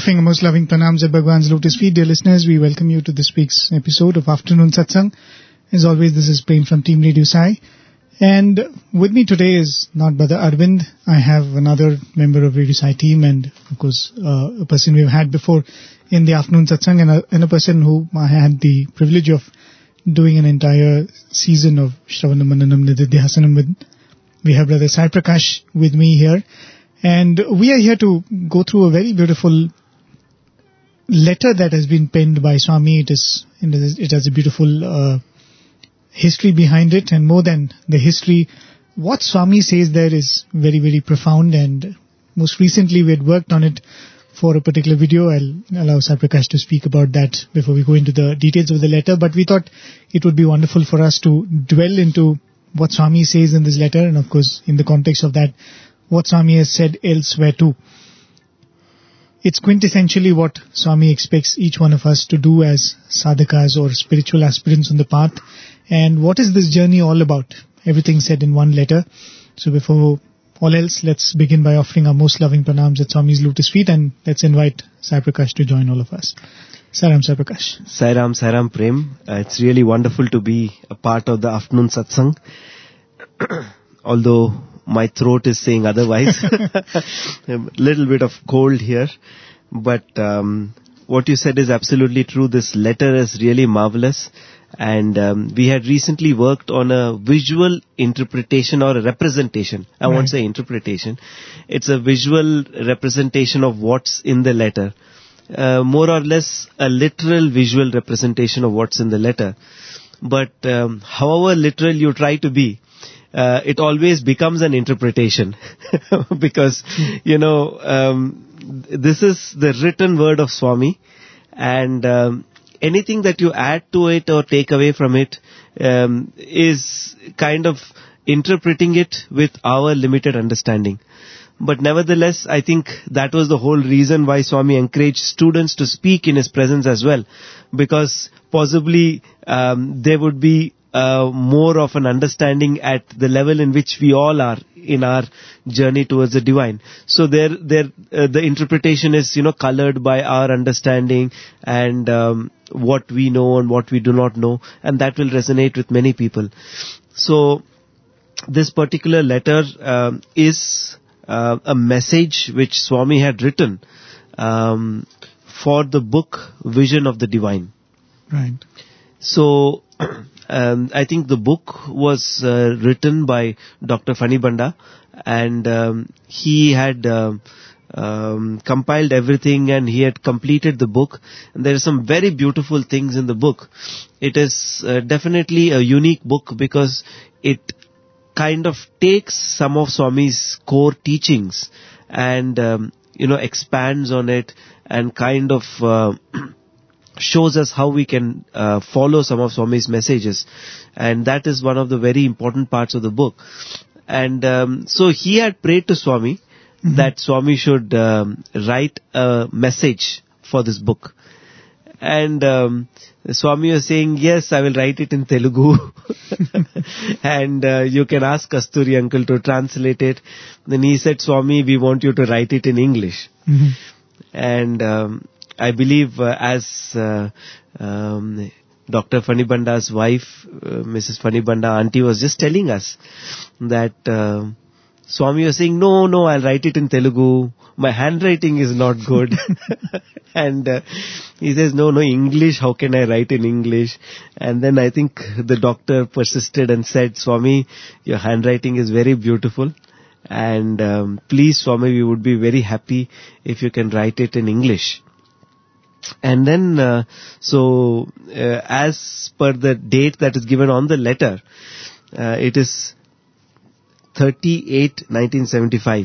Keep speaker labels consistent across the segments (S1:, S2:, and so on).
S1: Offering most loving pranams at Bhagwan's lotus feet, dear listeners, we welcome you to this week's episode of Afternoon Satsang. As always, this is Prem from Team Radio Sai. And with me today is not Brother Arvind. I have another member of Radio Sai team and, of course, a person we've had before in the Afternoon Satsang and a person who I had the privilege of doing an entire season of Shravanam Mananam Nididhyasanam with. We have Brother Sai Prakash with me here. And we are here to go through a very beautiful letter that has been penned by Swami. It has a beautiful history behind it, and more than the history, what Swami says there is very, very profound. And most recently we had worked on it for a particular video. I'll allow Sai Prakash to speak about that before we go into the details of the letter. But we thought it would be wonderful for us to dwell into what Swami says in this letter, and of course in the context of that, what Swami has said elsewhere too. It's quintessentially what Swami expects each one of us to do as sadhakas or spiritual aspirants on the path. And what is this journey all about? Everything said in one letter. So before all else, let's begin by offering our most loving pranams at Swami's lotus feet, and let's invite Sai Prakash to join all of us. Sairam, Sai Prakash.
S2: Sairam Prem. It's really wonderful to be a part of the afternoon satsang. Although my throat is saying otherwise. A little bit of cold here. But what you said is absolutely true. This letter is really marvelous. And we had recently worked on a visual interpretation or a representation. I won't say interpretation. It's a visual representation of what's in the letter. More or less a literal visual representation of what's in the letter. But however literal you try to be, it always becomes an interpretation because, this is the written word of Swami, and anything that you add to it or take away from it is kind of interpreting it with our limited understanding. But nevertheless, I think that was the whole reason why Swami encouraged students to speak in his presence as well, because possibly there would be more of an understanding at the level in which we all are in our journey towards the divine. So the interpretation is, colored by our understanding and what we know and what we do not know, and that will resonate with many people. So this particular letter is a message which Swami had written for the book Vision of the Divine.
S1: Right.
S2: So I think the book was written by Dr. Fani Banda, and he had compiled everything and he had completed the book. And there are some very beautiful things in the book. It is definitely a unique book because it kind of takes some of Swami's core teachings and, expands on it and kind of shows us how we can follow some of Swami's messages. And that is one of the very important parts of the book. And so he had prayed to Swami that Swami should write a message for this book. And Swami was saying, yes, I will write it in Telugu. And you can ask Kasturi uncle to translate it. Then he said, Swami, we want you to write it in English. And I believe as Dr. Fani Banda's wife, Mrs. Fani Banda auntie was just telling us that Swami was saying, no, I'll write it in Telugu. My handwriting is not good. And he says, no, English, how can I write in English? And then I think the doctor persisted and said, Swami, your handwriting is very beautiful. And please, Swami, we would be very happy if you can write it in English. And then, as per the date that is given on the letter, it is 30/8/1975.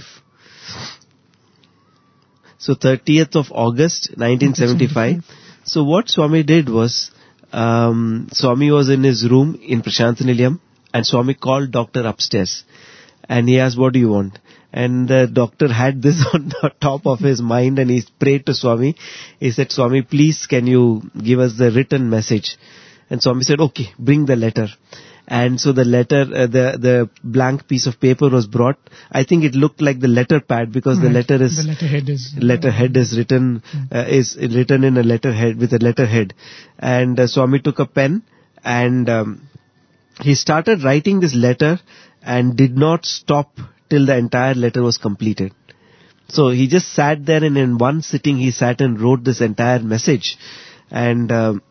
S2: So 30th of August 1975. So what Swami did was, Swami was in his room in Prashant Nilayam, and Swami called doctor upstairs. And he asked, what do you want? And the doctor had this on the top of his mind, and he prayed to Swami. He said, Swami, please can you give us the written message? And Swami said, okay, bring the letter. And so the letter, the blank piece of paper was brought. I think it looked like the letter pad, because the
S1: Right.
S2: letter is,
S1: The
S2: letterhead is written, in a letterhead, with a letterhead. And Swami took a pen and he started writing this letter and did not stop till the entire letter was completed. So he just sat there, and in one sitting he sat and wrote this entire message. And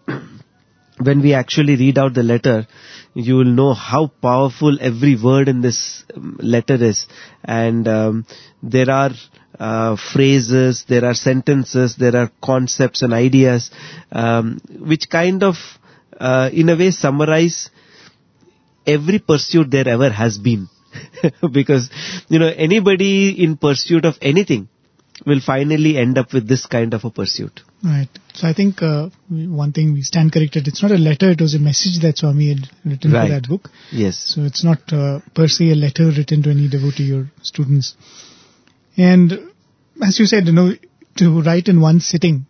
S2: when we actually read out the letter, you will know how powerful every word in this letter is. And there are phrases, there are sentences, there are concepts and ideas, which kind of, in a way, summarize every pursuit there ever has been. Because, anybody in pursuit of anything will finally end up with this kind of a pursuit.
S1: Right. So I think one thing we stand corrected. It's not a letter. It was a message that Swami had written for that book.
S2: Yes.
S1: So it's not per se a letter written to any devotee or students. And as you said, to write in one sitting,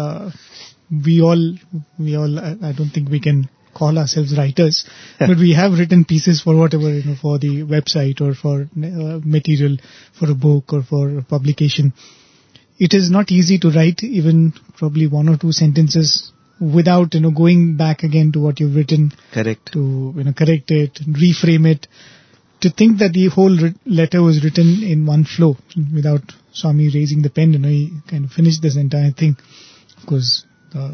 S1: we all, I don't think we can call ourselves writers, but we have written pieces for whatever, for the website or for material for a book or for publication. It is not easy to write even probably one or two sentences without, going back again to what you've written.
S2: Correct.
S1: To, correct it, reframe it. To think that the whole letter was written in one flow without Swami raising the pen, he kind of finished this entire thing. Of course,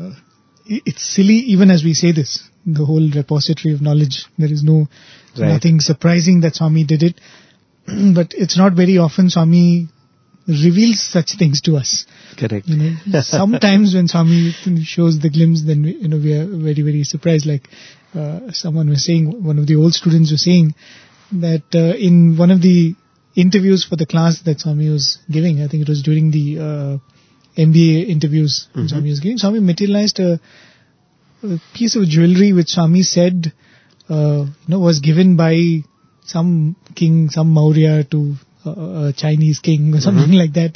S1: it's silly even as we say this. The whole repository of knowledge. There is nothing surprising that Swami did it. But it's not very often Swami reveals such things to us.
S2: Correct.
S1: Sometimes when Swami shows the glimpse, then we are very, very surprised. Like someone was saying, one of the old students was saying that in one of the interviews for the class that Swami was giving, I think it was during the MBA interviews Swami was giving, Swami materialized a piece of jewelry which Swami said was given by some king, some Maurya to a Chinese king or something like that.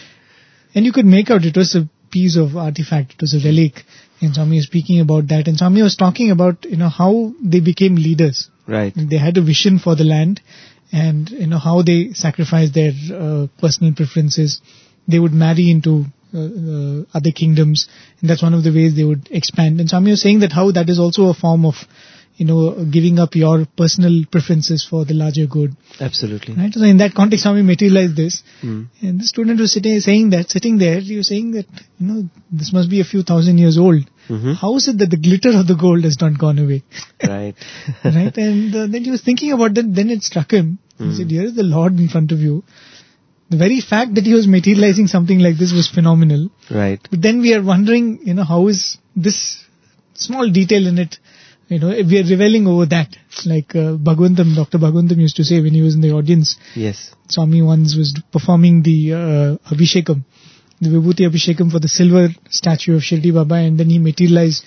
S1: And you could make out it was a piece of artifact, it was a relic. And Swami was speaking about that. And Swami was talking about, how they became leaders.
S2: Right.
S1: They had a vision for the land and, how they sacrificed their personal preferences. They would marry into other kingdoms, and that's one of the ways they would expand. And Swami was saying that how that is also a form of, giving up your personal preferences for the larger good.
S2: Absolutely.
S1: Right. So in that context, Swami materialized this. And the student was sitting there, he was saying that, this must be a few thousand years old. How is it that the glitter of the gold has not gone away?
S2: Right.
S1: Right. And then he was thinking about that. Then it struck him. He said, here is the Lord in front of you. The very fact that he was materializing something like this was phenomenal.
S2: Right.
S1: But then we are wondering, how is this small detail in it, we are reveling over that. Like Bhagwantam, Dr. Bhagwantam used to say when he was in the audience.
S2: Yes.
S1: Swami once was performing the Abhishekam, the Vibhuti Abhishekam for the silver statue of Shirdi Baba, and then he materialized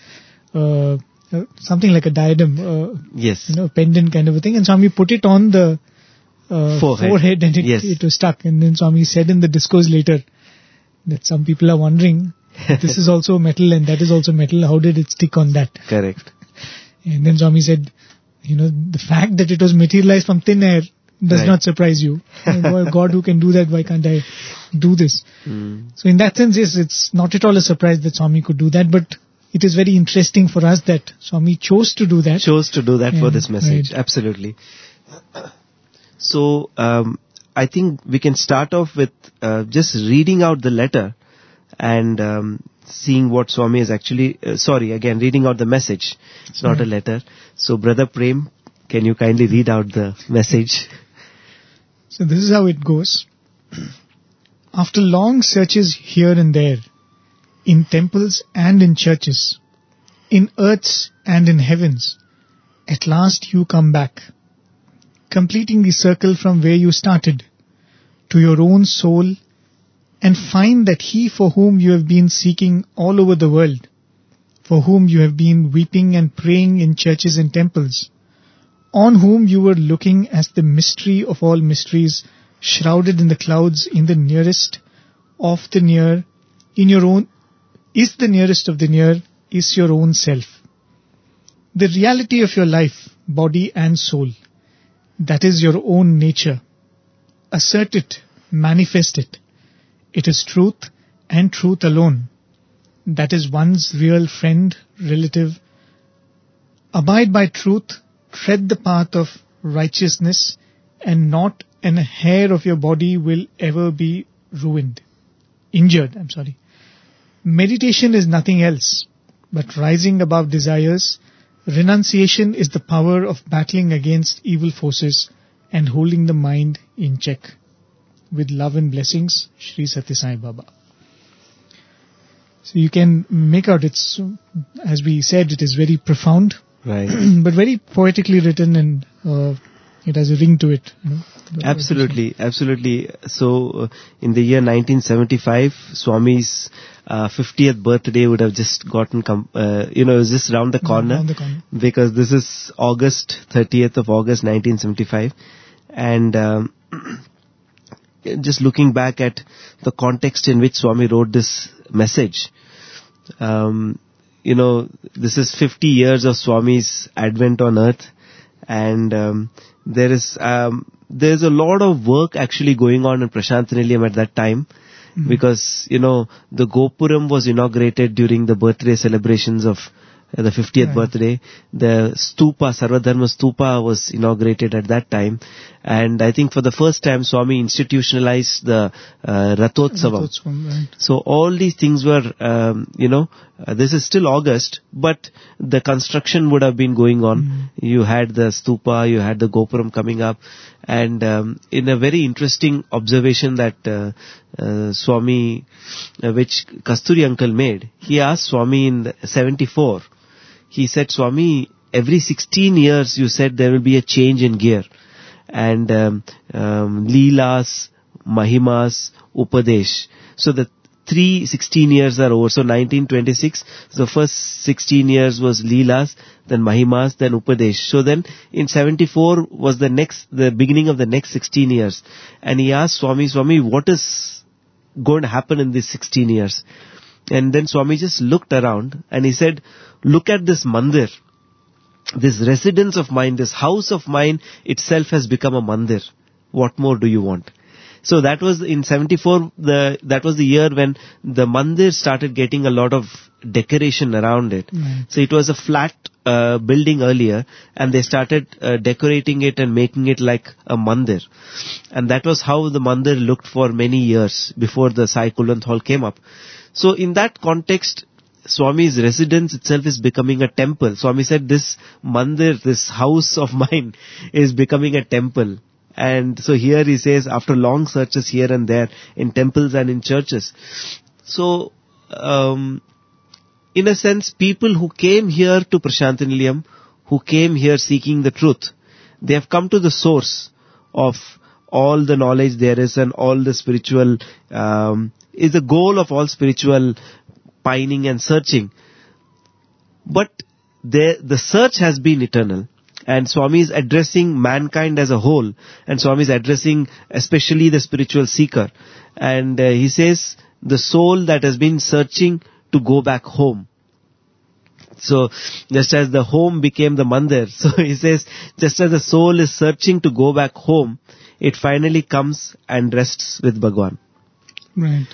S1: something like a diadem,
S2: yes.
S1: A pendant kind of a thing, and Swami put it on the forehead and it was stuck. And then Swami said in the discourse later that some people are wondering, this is also metal and that is also metal, how did it stick on that?
S2: Correct.
S1: And then Swami said, the fact that it was materialized from thin air does not surprise you. God who can do that, why can't I do this? So in that sense, yes, it's not at all a surprise that Swami could do that, but it is very interesting for us that Swami chose to do that.
S2: For this message. Right. Absolutely. So, I think we can start off with just reading out the letter and seeing what Swami is actually, reading out the message. It's not a letter. So, Brother Prem, can you kindly read out the message?
S1: So, this is how it goes. After long searches here and there, in temples and in churches, in earths and in heavens, at last you come back, completing the circle from where you started, to your own soul, and find that he for whom you have been seeking all over the world, for whom you have been weeping and praying in churches and temples, on whom you were looking as the mystery of all mysteries, shrouded in the clouds, in the nearest of the near, in your own, is the nearest of the near, is your own self. the reality of your life, body and soul, that is your own nature. Assert it, manifest it. It is truth and truth alone. That is one's real friend, relative. Abide by truth, tread the path of righteousness, and not an hair of your body will ever be injured. Meditation is nothing else but rising above desires. Renunciation is the power of battling against evil forces and holding the mind in check. With love and blessings, Shri Satya Sai Baba. So you can make out, it's, as we said, it is very profound,
S2: Right.
S1: but very poetically written, and it has a ring to it.
S2: Absolutely, absolutely. So, in the year 1975, Swami's 50th birthday would have just gotten, it was just around the corner.
S1: Around the corner.
S2: Because this is 30th of August 1975. And just looking back at the context in which Swami wrote this message, this is 50 years of Swami's advent on earth, and there's a lot of work actually going on in Prasanthi Nilayam at that time, because, the Gopuram was inaugurated during the birthday celebrations of the 50th birthday. The Stupa, Sarvadharma Stupa was inaugurated at that time. And I think for the first time, Swami institutionalized the Rathotsavam.
S1: Right.
S2: So all these things were, this is still August, but the construction would have been going on. You had the Stupa, you had the Gopuram coming up. And in a very interesting observation that Swami, which Kasturi uncle made, he asked Swami in 74, he said, Swami, every 16 years you said there will be a change in gear. And Leelas, Mahimas, Upadesh. So the 16 years are over. So 1926, the first 16 years was Leelas, then Mahimas, then Upadesh. So then in 74 was the beginning of the next 16 years. And he asked Swami, what is going to happen in these 16 years? And then Swami just looked around and he said, look at this mandir. This residence of mine, this house of mine itself has become a mandir. What more do you want? So that was in 74, that was the year when the mandir started getting a lot of decoration around it. So it was a flat building earlier, and they started decorating it and making it like a mandir. And that was how the mandir looked for many years before the Sai Kulwant Hall came up. So in that context, Swami's residence itself is becoming a temple. Swami said, this mandir, this house of mine is becoming a temple. And so here he says, after long searches here and there in temples and in churches. So, in a sense, people who came here to Prasanthi Nilayam, who came here seeking the truth, they have come to the source of all the knowledge there is, and all the spiritual, is the goal of all spiritual pining and searching. But the search has been eternal. And Swami is addressing mankind as a whole. And Swami is addressing especially the spiritual seeker. And he says, the soul that has been searching to go back home. So, just as the home became the mandir, so he says, just as the soul is searching to go back home, it finally comes and rests with Bhagwan.
S1: Right.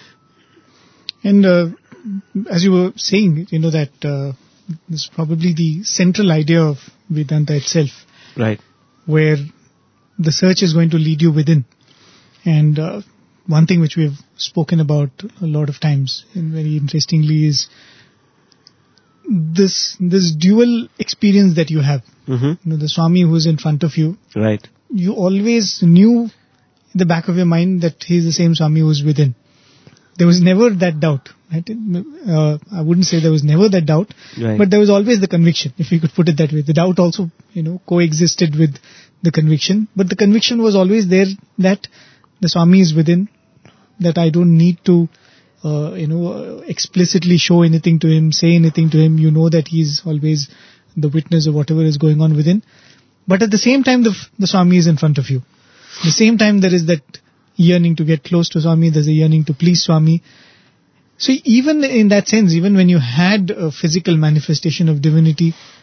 S1: And as you were saying, that this is probably the central idea of Vedanta itself.
S2: Right.
S1: Where the search is going to lead you within. And one thing which we have spoken about a lot of times, and very interestingly, is this dual experience that you have. The Swami who is in front of you.
S2: Right.
S1: You always knew in the back of your mind that he is the same Swami who is within. There was never that doubt. Right? I wouldn't say there was never that doubt,
S2: right,
S1: but there was always the conviction, if you could put it that way. The doubt also, coexisted with the conviction, but the conviction was always there that the Swami is within, that I don't need to, explicitly show anything to him, say anything to him. You know that he's always the witness of whatever is going on within. But at the same time, the Swami is in front of you. At the same time, there is that yearning to get close to Swami, there's a yearning to please Swami. So even in that sense, even when you had a physical manifestation of divinity,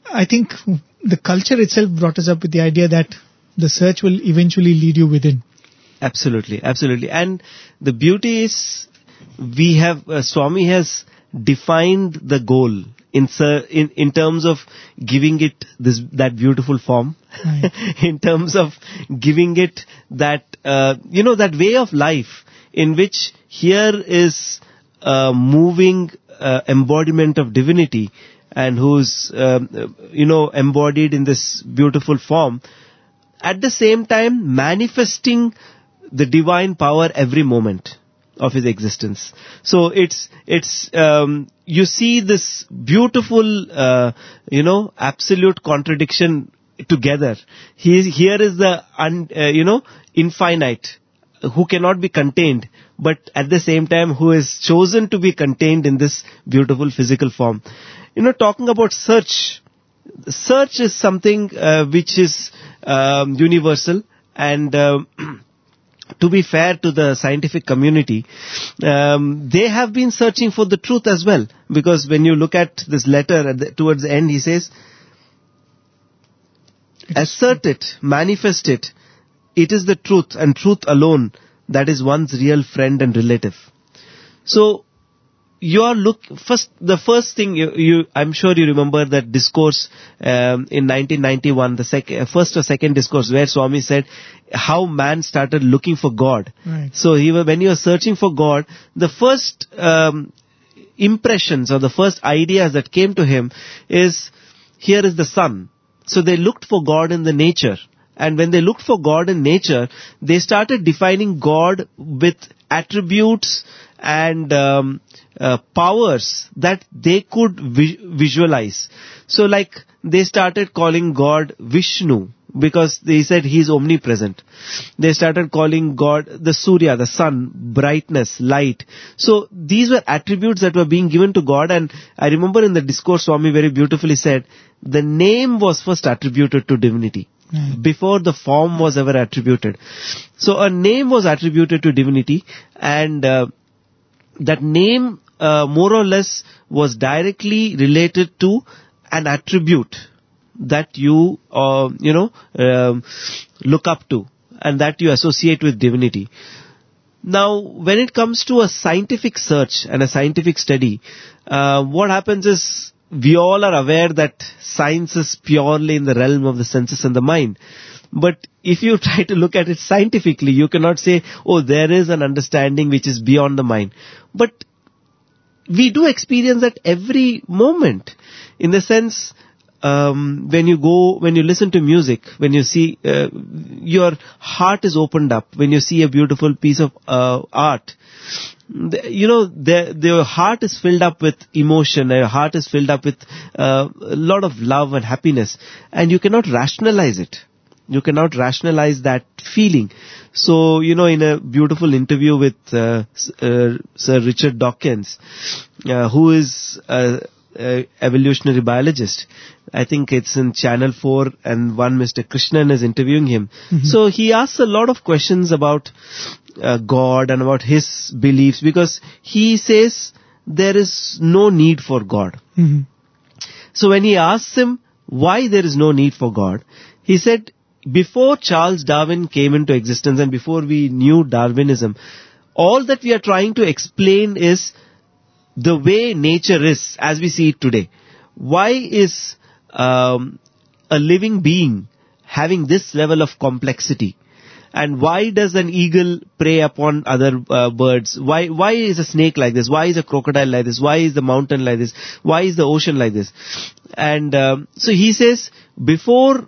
S1: I think the culture itself brought us up with the idea that the search will eventually lead you within.
S2: Absolutely, absolutely. And the beauty is, Swami has defined the goal in terms of giving it that beautiful form,
S1: Right.
S2: in terms of giving it that, that way of life in which here is a moving embodiment of divinity, and who's, embodied in this beautiful form, at the same time manifesting the divine power every moment of his existence. So it's you see this beautiful, absolute contradiction together. Here is the, infinite, who cannot be contained, but at the same time who is chosen to be contained in this beautiful physical form. Talking about search is something which is universal, and to be fair to the scientific community, they have been searching for the truth as well. Because when you look at this letter towards the end, he says, assert it, manifest it. It is the truth and truth alone that is one's real friend and relative. So, the first thing I'm sure you remember that discourse in 1991, the first or second discourse where Swami said how man started looking for God.
S1: Right.
S2: So when you are searching for God, the first impressions or the first ideas that came to him is, here is the sun. So they looked for God in the nature. And when they looked for God in nature, they started defining God with attributes and powers that they could visualize. So like they started calling God Vishnu because they said he is omnipresent. They started calling God the Surya, the sun, brightness, light. So these were attributes that were being given to God, and I remember in the discourse Swami very beautifully said, the name was first attributed to divinity. Before the form was ever attributed. So a name was attributed to divinity, and that name more or less was directly related to an attribute that you look up to and that you associate with divinity. Now, when it comes to a scientific search and a scientific study, what happens is, we all are aware that science is purely in the realm of the senses and the mind. But if you try to look at it scientifically, you cannot say, oh, there is an understanding which is beyond the mind. But we do experience that every moment. In the sense, when you listen to music, when you see, your heart is opened up. When you see a beautiful piece of art, their heart is filled up with emotion, their heart is filled up with a lot of love and happiness, and you cannot rationalize it. You cannot rationalize that feeling. So, in a beautiful interview with Sir Richard Dawkins, who is an evolutionary biologist, I think it's in Channel 4, and one Mr. Krishnan is interviewing him. Mm-hmm. So he asks a lot of questions about God and about his beliefs, because he says there is no need for God.
S1: Mm-hmm.
S2: So when he asks him why there is no need for God, he said, before Charles Darwin came into existence and before we knew Darwinism, all that we are trying to explain is the way nature is as we see it today. Why is a living being having this level of complexity? And why does an eagle prey upon other birds? Why is a snake like this? Why is a crocodile like this? Why is the mountain like this? Why is the ocean like this? And so he says, before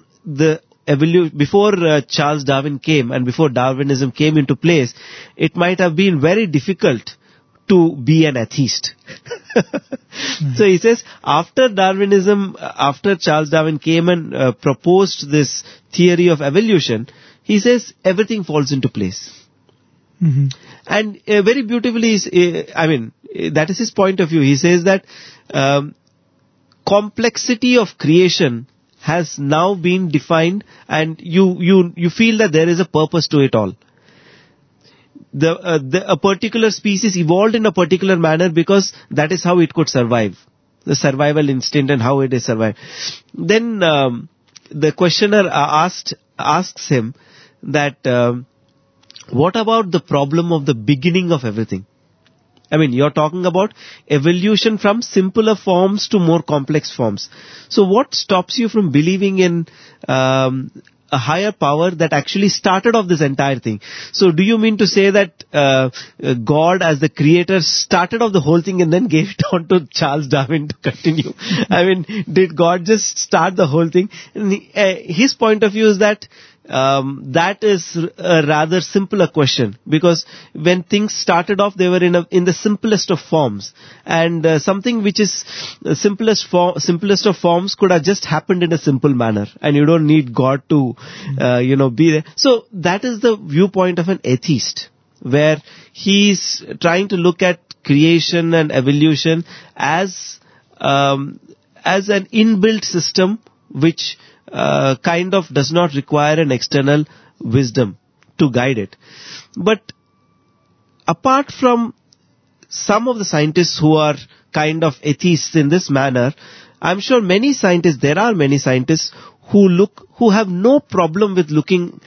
S2: Charles Darwin came and before Darwinism came into place, it might have been very difficult to be an atheist. So he says, after Charles Darwin came and proposed this theory of evolution, he says everything falls into place.
S1: Mm-hmm.
S2: And very beautifully, that is his point of view. He says that complexity of creation has now been defined, and you feel that there is a purpose to it all. A particular species evolved in a particular manner because that is how it could survive. the survival instinct and how it is survived. Then the questioner asks him that what about the problem of the beginning of everything? I mean, you're talking about evolution from simpler forms to more complex forms. So what stops you from believing in a higher power that actually started off this entire thing? So do you mean to say that God as the creator started off the whole thing and then gave it on to Charles Darwin to continue? I mean, did God just start the whole thing? And his point of view is that that is a rather simpler question, because when things started off, they were in the simplest of forms, and something which is simplest of forms could have just happened in a simple manner, and you don't need God to be there. So that is the viewpoint of an atheist, where he's trying to look at creation and evolution as an inbuilt system which kind of does not require an external wisdom to guide it. But apart from some of the scientists who are kind of atheists in this manner, I'm sure there are many scientists who have no problem with looking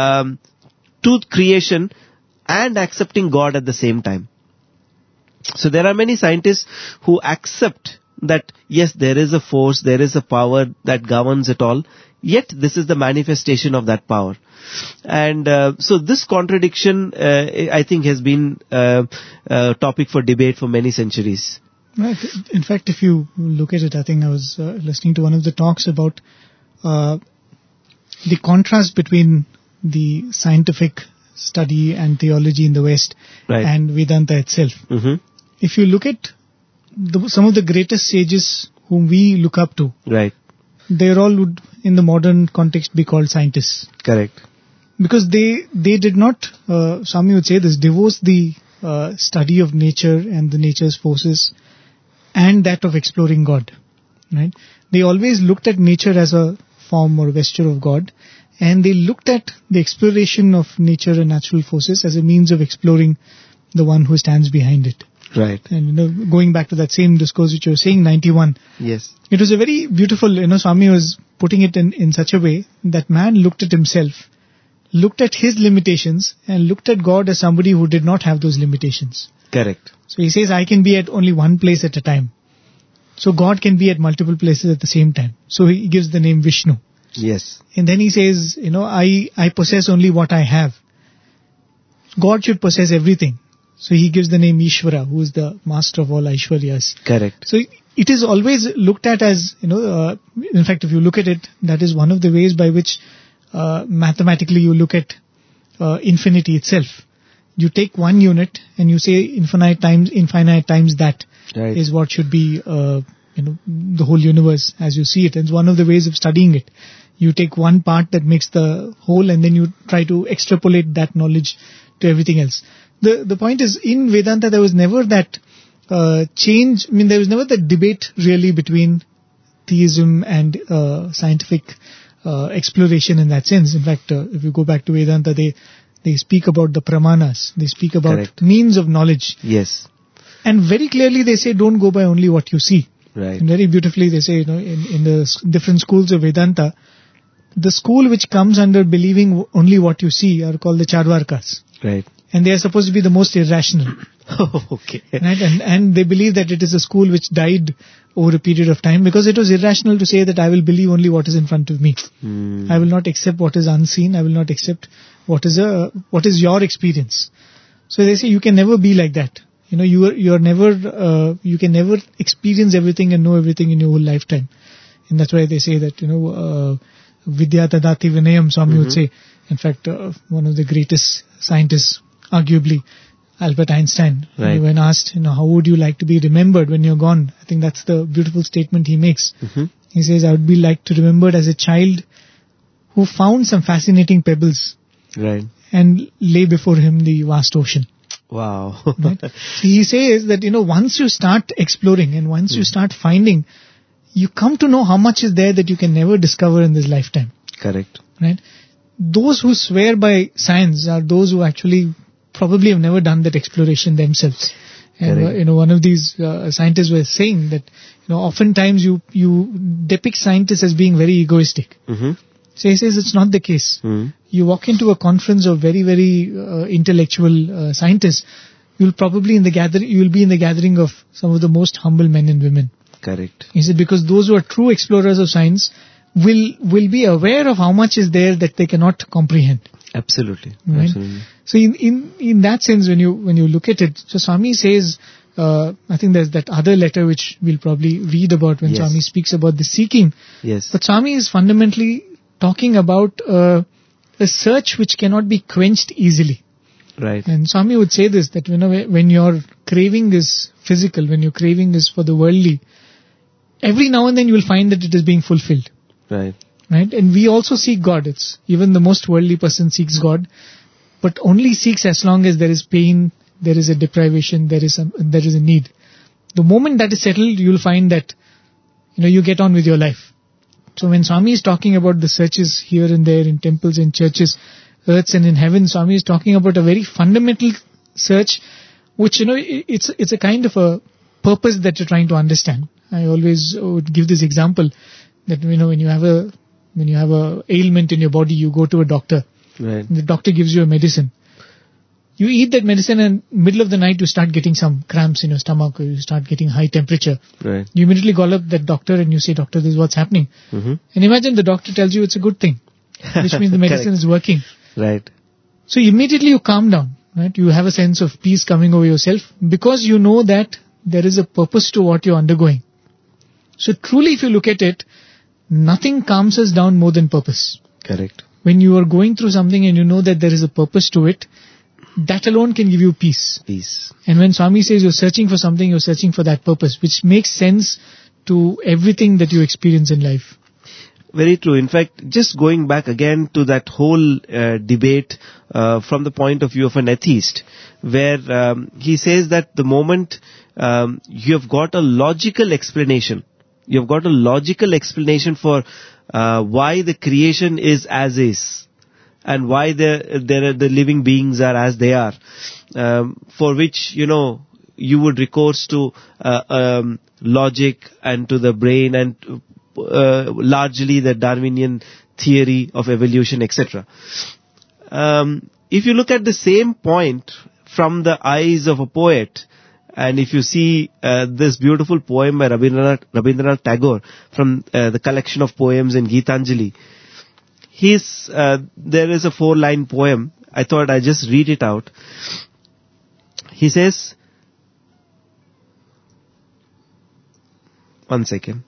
S2: to creation and accepting God at the same time. So there are many scientists who accept that yes, there is a force, there is a power that governs it all, yet this is the manifestation of that power. And so this contradiction, I think, has been a topic for debate for many centuries.
S1: Right. In fact, if you look at it, I think I was listening to one of the talks about the contrast between the scientific study and theology in the West, right, and Vedanta itself. Mm-hmm. If you look at some of the greatest sages whom we look up to,
S2: right,
S1: they all would, in the modern context, be called scientists.
S2: Correct.
S1: Because they did not, Swami would say this, divorce the study of nature and the nature's forces and that of exploring God. Right? They always looked at nature as a form or vesture of God, and they looked at the exploration of nature and natural forces as a means of exploring the one who stands behind it.
S2: Right.
S1: And going back to that same discourse which you were saying, 91.
S2: Yes.
S1: It was a very beautiful, Swami was putting it in such a way that man looked at himself, looked at his limitations, and looked at God as somebody who did not have those limitations.
S2: Correct.
S1: So he says, I can be at only one place at a time. So God can be at multiple places at the same time. So he gives the name Vishnu.
S2: Yes.
S1: And then he says, I possess only what I have. God should possess everything. So he gives the name Ishvara, who is the master of all Aishwaryas.
S2: Correct.
S1: So it is always looked at as, in fact, if you look at it, that is one of the ways by which mathematically you look at infinity itself. You take one unit and you say infinite times that, right, is what should be, the whole universe as you see it. It's one of the ways of studying it. You take one part that makes the whole, and then you try to extrapolate that knowledge to everything else. The point is, in Vedanta there was never that change. I mean, there was never that debate really between theism and scientific exploration in that sense. In fact, if you go back to Vedanta, they speak about the pramanas. They speak about, correct, means of knowledge.
S2: Yes.
S1: And very clearly they say, don't go by only what you see.
S2: Right.
S1: And very beautifully they say, in the different schools of Vedanta, the school which comes under believing only what you see are called the Charvakas.
S2: Right.
S1: And they are supposed to be the most irrational.
S2: Okay.
S1: Right? And they believe that it is a school which died over a period of time because it was irrational to say that I will believe only what is in front of me. I will not accept what is unseen. I will not accept what is your experience. So they say you can never be like that. You can never experience everything and know everything in your whole lifetime. And that's why they say that, Vidya Tadati Vinayam, Swami would say. In fact, one of the greatest scientists, arguably, Albert Einstein,
S2: right,
S1: when asked, how would you like to be remembered when you're gone? I think that's the beautiful statement he makes. He says, I would be like to remembered as a child who found some fascinating pebbles,
S2: right,
S1: and lay before him the vast ocean.
S2: Wow.
S1: Right? He says that, once you start exploring and once you start finding, you come to know how much is there that you can never discover in this lifetime.
S2: Correct.
S1: Right? Those who swear by science are those who actually probably have never done that exploration themselves. And
S2: Correct.
S1: one of these scientists was saying that oftentimes you depict scientists as being very egoistic.
S2: Mm-hmm.
S1: So he says it's not the case.
S2: Mm.
S1: You walk into a conference of very, very intellectual scientists, you'll be in the gathering of some of the most humble men and women.
S2: Correct.
S1: He said because those who are true explorers of science will be aware of how much is there that they cannot comprehend.
S2: Absolutely.
S1: Right?
S2: Absolutely.
S1: So in that sense, when you look at it, so Swami says, I think there's that other letter which we'll probably read about when
S2: Yes.
S1: Swami speaks about the seeking.
S2: Yes.
S1: But Swami is fundamentally talking about a search which cannot be quenched easily.
S2: Right.
S1: And Swami would say this, that when your craving is physical, when your craving is for the worldly, every now and then you will find that it is being fulfilled.
S2: Right.
S1: Right? And we also seek God. It's even the most worldly person seeks God, but only seeks as long as there is pain, there is a deprivation, there is a need. The moment that is settled, you will find that you get on with your life. So when Swami is talking about the searches here and there in temples and churches, earths and in heaven, Swami is talking about a very fundamental search, which it's a kind of a purpose that you're trying to understand. I always would give this example that when you have a ailment in your body, you go to a doctor.
S2: Right.
S1: The doctor gives you a medicine. You eat that medicine and middle of the night you start getting some cramps in your stomach or you start getting high temperature.
S2: Right.
S1: You immediately call up that doctor and you say, doctor, this is what's happening.
S2: Mm-hmm.
S1: And imagine the doctor tells you it's a good thing, which means the medicine is working.
S2: Right.
S1: So immediately you calm down, right? You have a sense of peace coming over yourself because you know that there is a purpose to what you're undergoing. So truly if you look at it, nothing calms us down more than purpose.
S2: Correct.
S1: When you are going through something and you know that there is a purpose to it, that alone can give you peace.
S2: Peace.
S1: And when Swami says you're searching for something, you're searching for that purpose, which makes sense to everything that you experience in life.
S2: Very true. In fact, just going back again to that whole debate from the point of view of an atheist, where he says that the moment you have got a logical explanation, you've got a logical explanation for why the creation is as is, and why the living beings are as they are, for which, you would recourse to logic and to the brain and largely the Darwinian theory of evolution, etc. If you look at the same point from the eyes of a poet, and if you see this beautiful poem by Rabindranath Tagore from the collection of poems in Gitanjali, there is a 4-line poem. I thought I'd just read it out. He says, one second.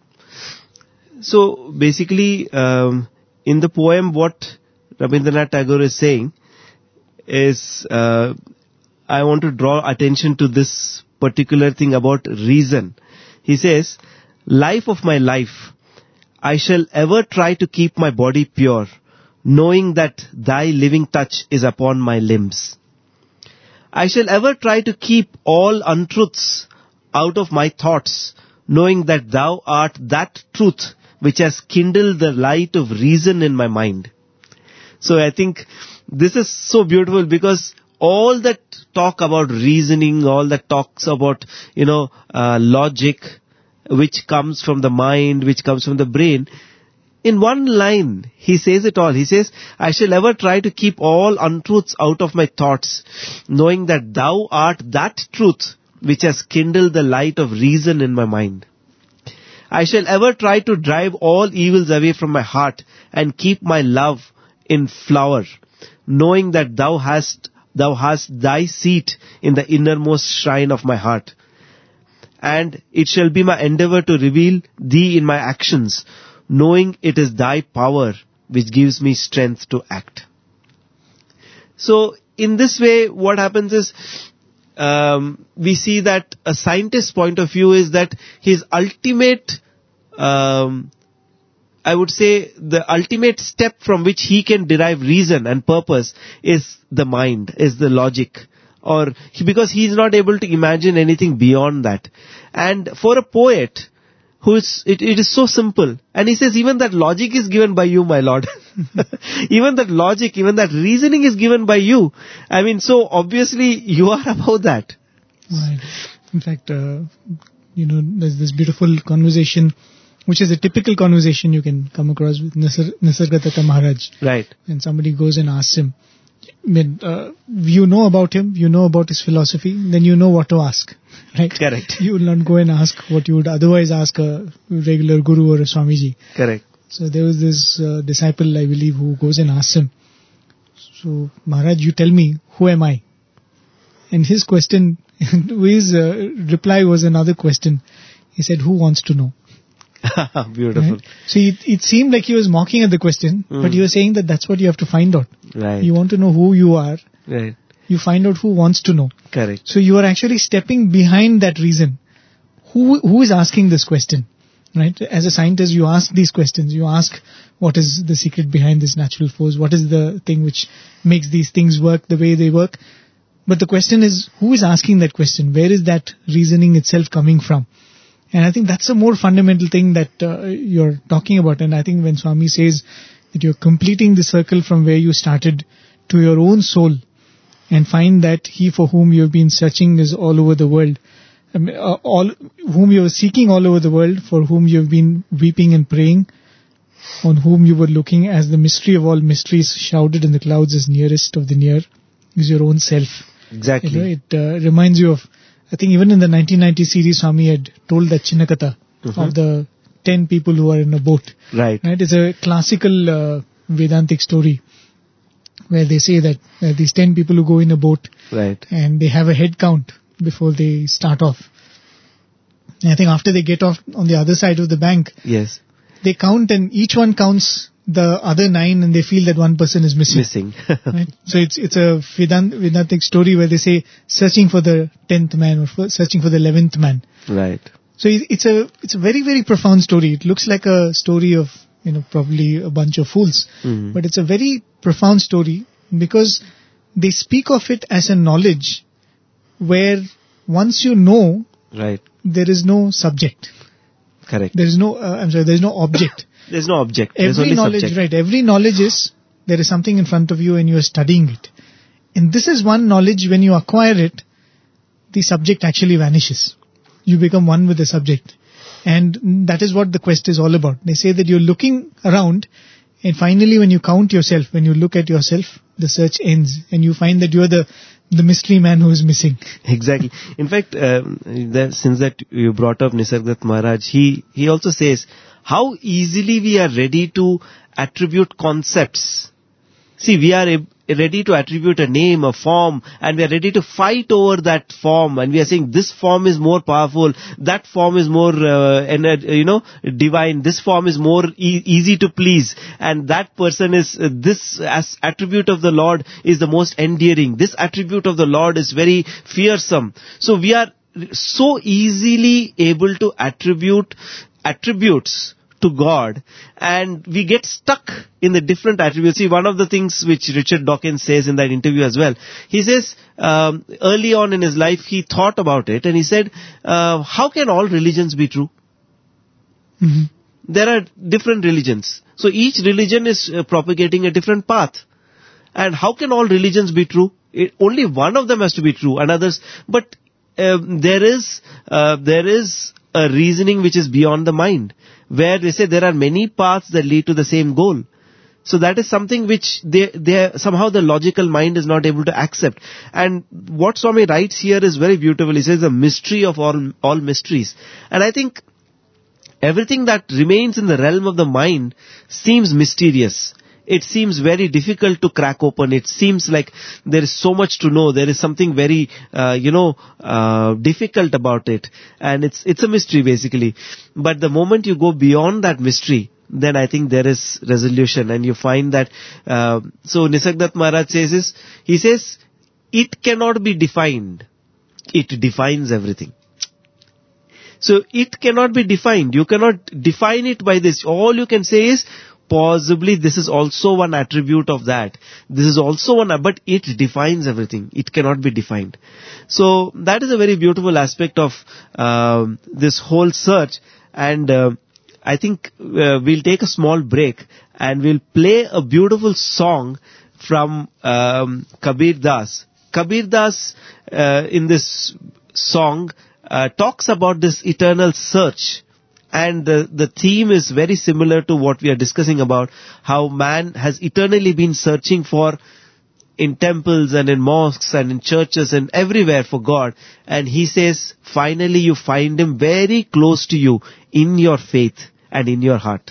S2: So basically, in the poem, what Rabindranath Tagore is saying is, I want to draw attention to this particular thing about reason. He says, life of my life, I shall ever try to keep my body pure, knowing that thy living touch is upon my limbs. I shall ever try to keep all untruths out of my thoughts, knowing that thou art that truth which has kindled the light of reason in my mind. So I think this is so beautiful, because all that talk about reasoning, all that talks about, logic, which comes from the mind, which comes from the brain, in one line, he says it all. He says, I shall ever try to keep all untruths out of my thoughts, knowing that thou art that truth which has kindled the light of reason in my mind. I shall ever try to drive all evils away from my heart and keep my love in flower, knowing that thou hast thy seat in the innermost shrine of my heart. And it shall be my endeavor to reveal thee in my actions, knowing it is thy power which gives me strength to act. So in this way, what happens is, we see that a scientist's point of view is that his ultimate, I would say the ultimate step from which he can derive reason and purpose is the mind, is the logic. Because he is not able to imagine anything beyond that. And for a poet, it is so simple. And he says, even that logic is given by you, my lord. Even that logic, even that reasoning is given by you. I mean, so obviously you are above that.
S1: Right. In fact, there's this beautiful conversation, which is a typical conversation you can come across with Nisargadatta Maharaj.
S2: Right.
S1: When somebody goes and asks him, you know about him, you know about his philosophy, then you know what to ask. Right?
S2: Correct.
S1: You will not go and ask what you would otherwise ask a regular guru or a Swamiji.
S2: Correct.
S1: So there was this disciple, I believe, who goes and asks him, so Maharaj, you tell me, who am I? And his question, his reply was another question. He said, who wants to know?
S2: Beautiful.
S1: Right? So it seemed like he was mocking at the question, but he was saying that that's what you have to find out.
S2: Right.
S1: You want to know who you are.
S2: Right.
S1: You find out who wants to know.
S2: Correct.
S1: So you are actually stepping behind that reason. Who is asking this question? Right? As a scientist, you ask these questions. You ask, what is the secret behind this natural force? What is the thing which makes these things work the way they work? But the question is, who is asking that question? Where is that reasoning itself coming from? And I think that's a more fundamental thing that you're talking about. And I think when Swami says that you're completing the circle from where you started to your own soul and find that he for whom you've been searching is all over the world, whom you are seeking all over the world, for whom you have been weeping and praying, on whom you were looking, as the mystery of all mysteries shrouded in the clouds is nearest of the near, is your own self.
S2: Exactly.
S1: It reminds you of, I think even in the 1990 series, Swami had told that Chinnakatha of the 10 people who are in a boat.
S2: Right.
S1: It's a classical Vedantic story where they say that these 10 people who go in a boat,
S2: right,
S1: and they have a head count before they start off. And I think after they get off on the other side of the bank,
S2: yes,
S1: they count, and each one counts the other 9, and they feel that one person is missing. Right? So it's a Vedantic story where they say searching for the 10th man or searching for the 11th man.
S2: Right.
S1: So it's a very, very profound story. It looks like a story of probably a bunch of fools, but it's a very profound story because they speak of it as a knowledge where once you know,
S2: right,
S1: there is no subject.
S2: Correct.
S1: There is no there's no object.
S2: There's no object.
S1: There's
S2: only
S1: knowledge,
S2: subject.
S1: right? Every knowledge is, there is something in front of you and you are studying it. And this is one knowledge, when you acquire it, the subject actually vanishes. You become one with the subject. And that is what the quest is all about. They say that you're looking around, and finally when you count yourself, when you look at yourself, the search ends and you find that you're the mystery man who is missing.
S2: Exactly. In fact, since that you brought up Nisargadatta Maharaj, he also says how easily we are ready to attribute concepts. See, we are ready to attribute a name, a form, and we are ready to fight over that form, and we are saying this form is more powerful, that form is more divine, this form is more easy to please, and that person is this as attribute of the Lord is the most endearing, this attribute of the Lord is very fearsome. So we are so easily able to attribute attributes to God, and we get stuck in the different attributes. See, one of the things which Richard Dawkins says in that interview as well, he says early on in his life he thought about it, and he said, how can all religions be true? There are different religions, so each religion is propagating a different path, and how can all religions be true? Only one of them has to be true, and others, but there is a reasoning which is beyond the mind, where they say there are many paths that lead to the same goal. So that is something which somehow the logical mind is not able to accept. And what Swami writes here is very beautiful. He says the mystery of all mysteries. And I think everything that remains in the realm of the mind seems mysterious. It seems very difficult to crack open. It seems like there is so much to know. There is something very, difficult about it. And it's a mystery basically. But the moment you go beyond that mystery, then I think there is resolution. And you find that, so Nisargadatta Maharaj says he says, it cannot be defined. It defines everything. So it cannot be defined. You cannot define it by this. All you can say is, possibly this is also one attribute of that. This is also one, but it defines everything. It cannot be defined. So that is a very beautiful aspect of this whole search. And I think we'll take a small break and we'll play a beautiful song from Kabir Das. Kabir Das in this song talks about this eternal search. And the theme is very similar to what we are discussing about, how man has eternally been searching for in temples and in mosques and in churches and everywhere for God. And he says, finally you find him very close to you in your faith and in your heart.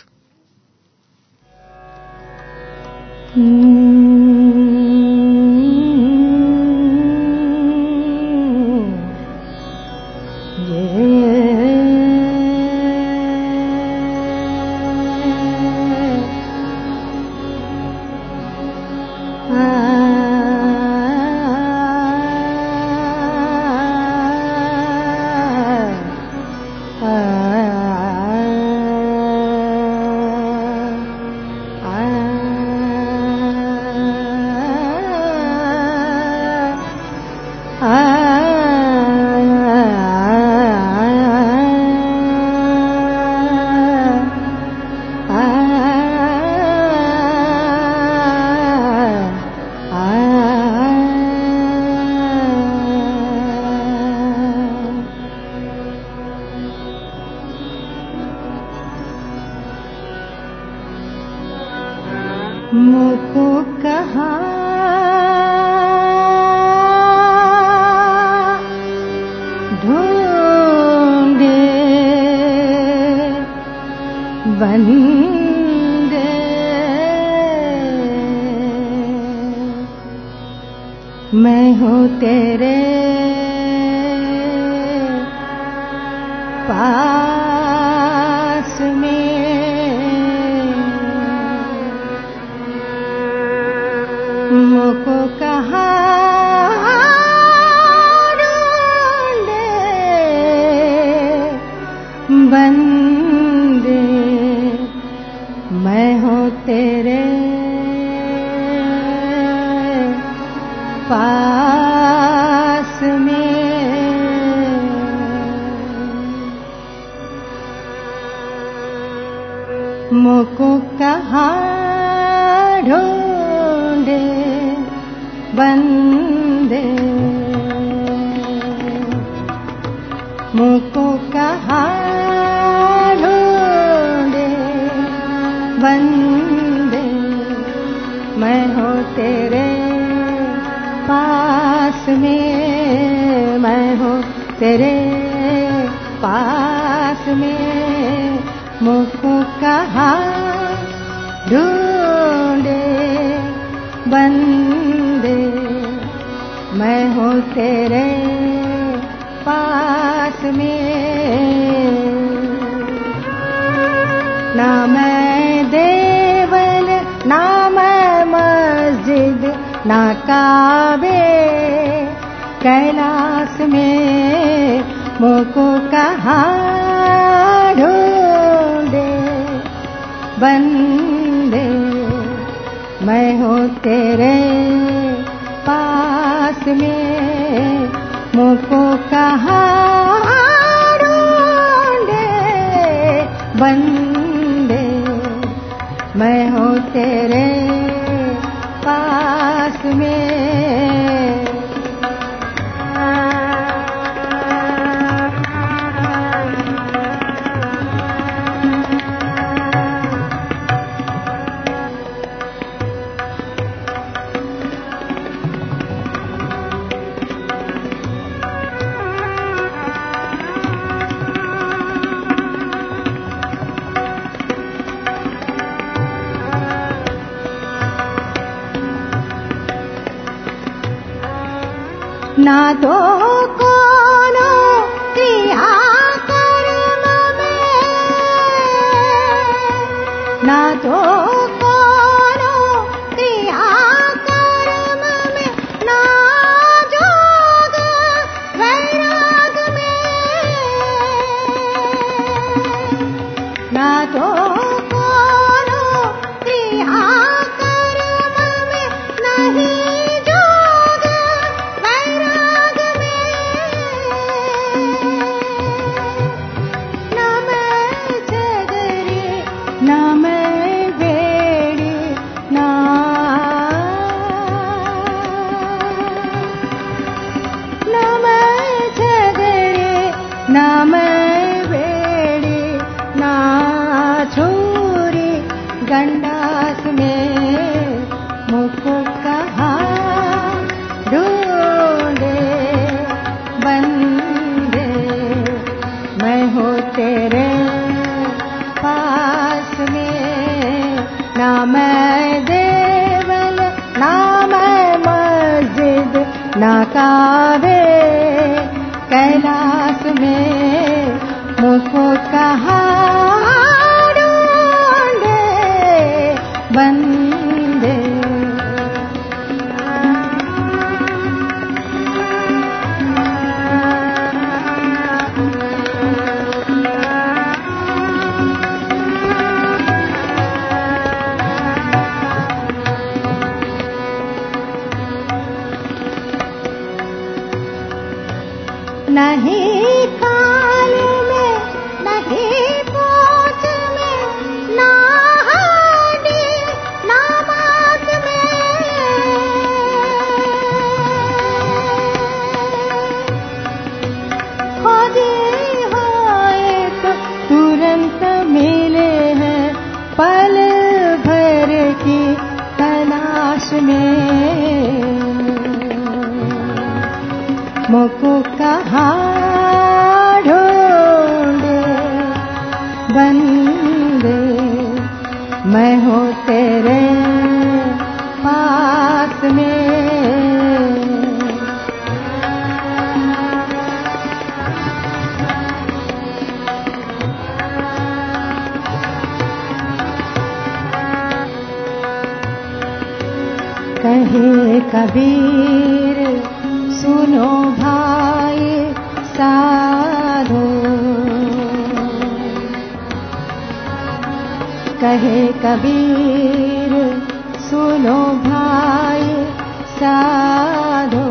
S3: मुझको कहाँ ढूंढे बंदे, मैं हूँ तेरे पास में, मुझको कहाँ ढूंढे बंदे, मैं हूँ तेरे पास में, मुझको कहाँ ढूंढे बंदे, मुझको कहाँ ढूंढे बंदे, मैं हूँ तेरे पास में, मैं हूँ तेरे पास में, मुझको कहाँ ढूंढे बंदे, मैं हूँ तेरे पास में, ना मैं देवल ना मैं मस्जिद ना काबे कैलाश में, मुझको कहाँ ढूंढे बंदे, मैं हूँ तेरे पास में, मुझको कहाँ ढूंढे बंदे, मैं हूँ तेरे पास में। ना तो कोनो किया कर्म में, ना तो कोनो किया कर्म में, ना जोग वैराग में, ना तो कोनो किया कर्म में, नहीं ना मैं संडास में मुझको कहाँ ढूंढे बंदे, मैं हूँ तेरे पास में, ना मैं देवल ना मैं मस्जिद ना काबे, कैलाश में मुझको कहाँ ढूंढे बंदे। नहीं काल में नहीं पहुँच में, ना हानि ना बात में, खोजे होए तो तुरंत मिले हैं पल भर की तलाश में, मुझको कहाँ ढूंढे बंदे, मैं हूँ तेरे पास में। कहे कबीर सुनो भाई साधो, कहे कबीर सुनो भाई साधो,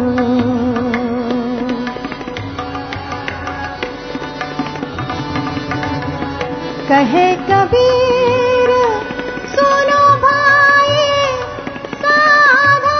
S3: कहे कबीर सुनो भाई साधो,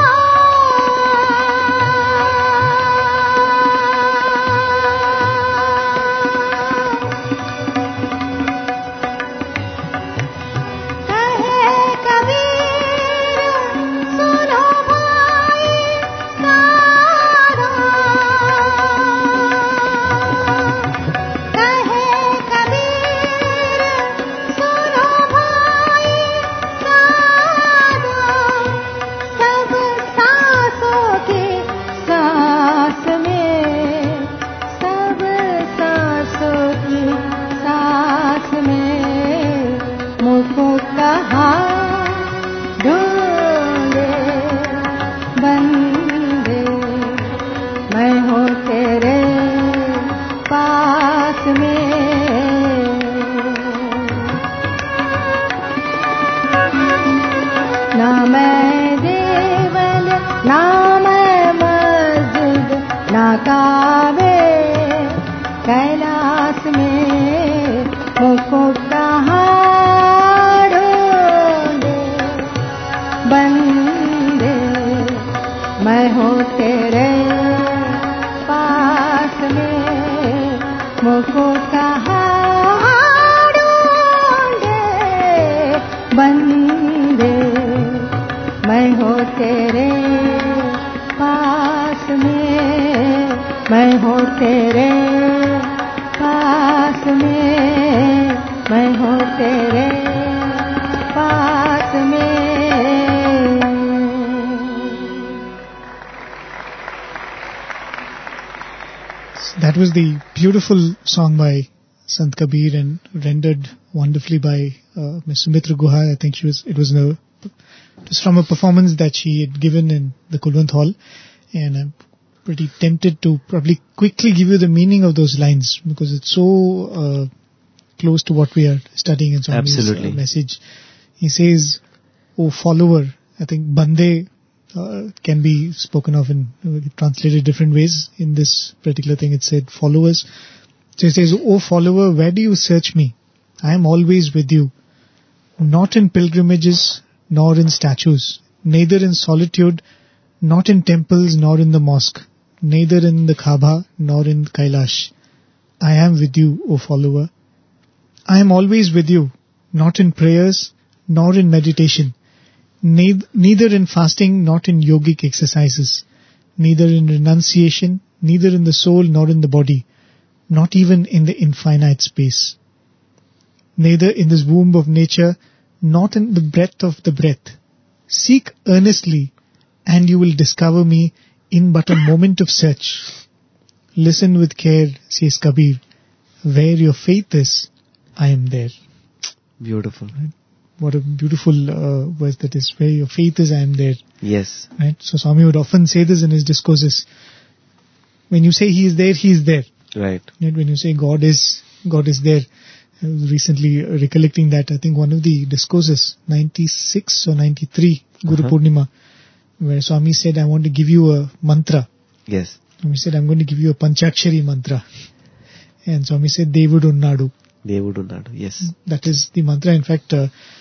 S3: कावे कैलाश में मुझको कहाँ ढूंढे बंदे, मैं हूँ तेरे पास में, मुझको कहाँ ढूंढे बंदे, मैं हूँ तेरे पास में, मैं हूँ तेरे पास में, मैं हूँ तेरे पास में।
S1: That was the beautiful song by Sant Kabir and rendered wonderfully by Ms. Sumitra Guha. I think it was from a performance that she had given in the Kulwant Hall, and I'm pretty tempted to probably quickly give you the meaning of those lines because it's so close to what we are studying in Swami's message. He says, "O follower," I think Bande can be spoken of in translated different ways. In this particular thing it said followers. So he says, "O follower, where do you search me? I am always with you, not in pilgrimages nor in statues, neither in solitude, not in temples nor in the mosque, neither in the Kaaba nor in Kailash. I am with you, O follower. I am always with you, not in prayers, nor in meditation, neither in fasting, not in yogic exercises, neither in renunciation, neither in the soul nor in the body, not even in the infinite space, neither in this womb of nature, not in the breath of the breath. Seek earnestly, and you will discover me in but a moment of search. Listen with care, says Kabir. Where your faith is, I am there.
S2: Beautiful.
S1: Right? What a beautiful verse that is. Where your faith is, I am there.
S2: Yes.
S1: Right? So Swami would often say this in his discourses. When you say he is there, he is there.
S2: Right.
S1: Right? When you say God is there. I was recently recollecting that, I think one of the discourses, 96 or 93, Guru Purnima, where Swami said, I want to give you a mantra.
S2: Yes.
S1: Swami said, I'm going to give you a Panchakshari mantra. And Swami said, Devudu Unnadu.
S2: Devudu Unnadu, yes.
S1: That is the mantra. In fact,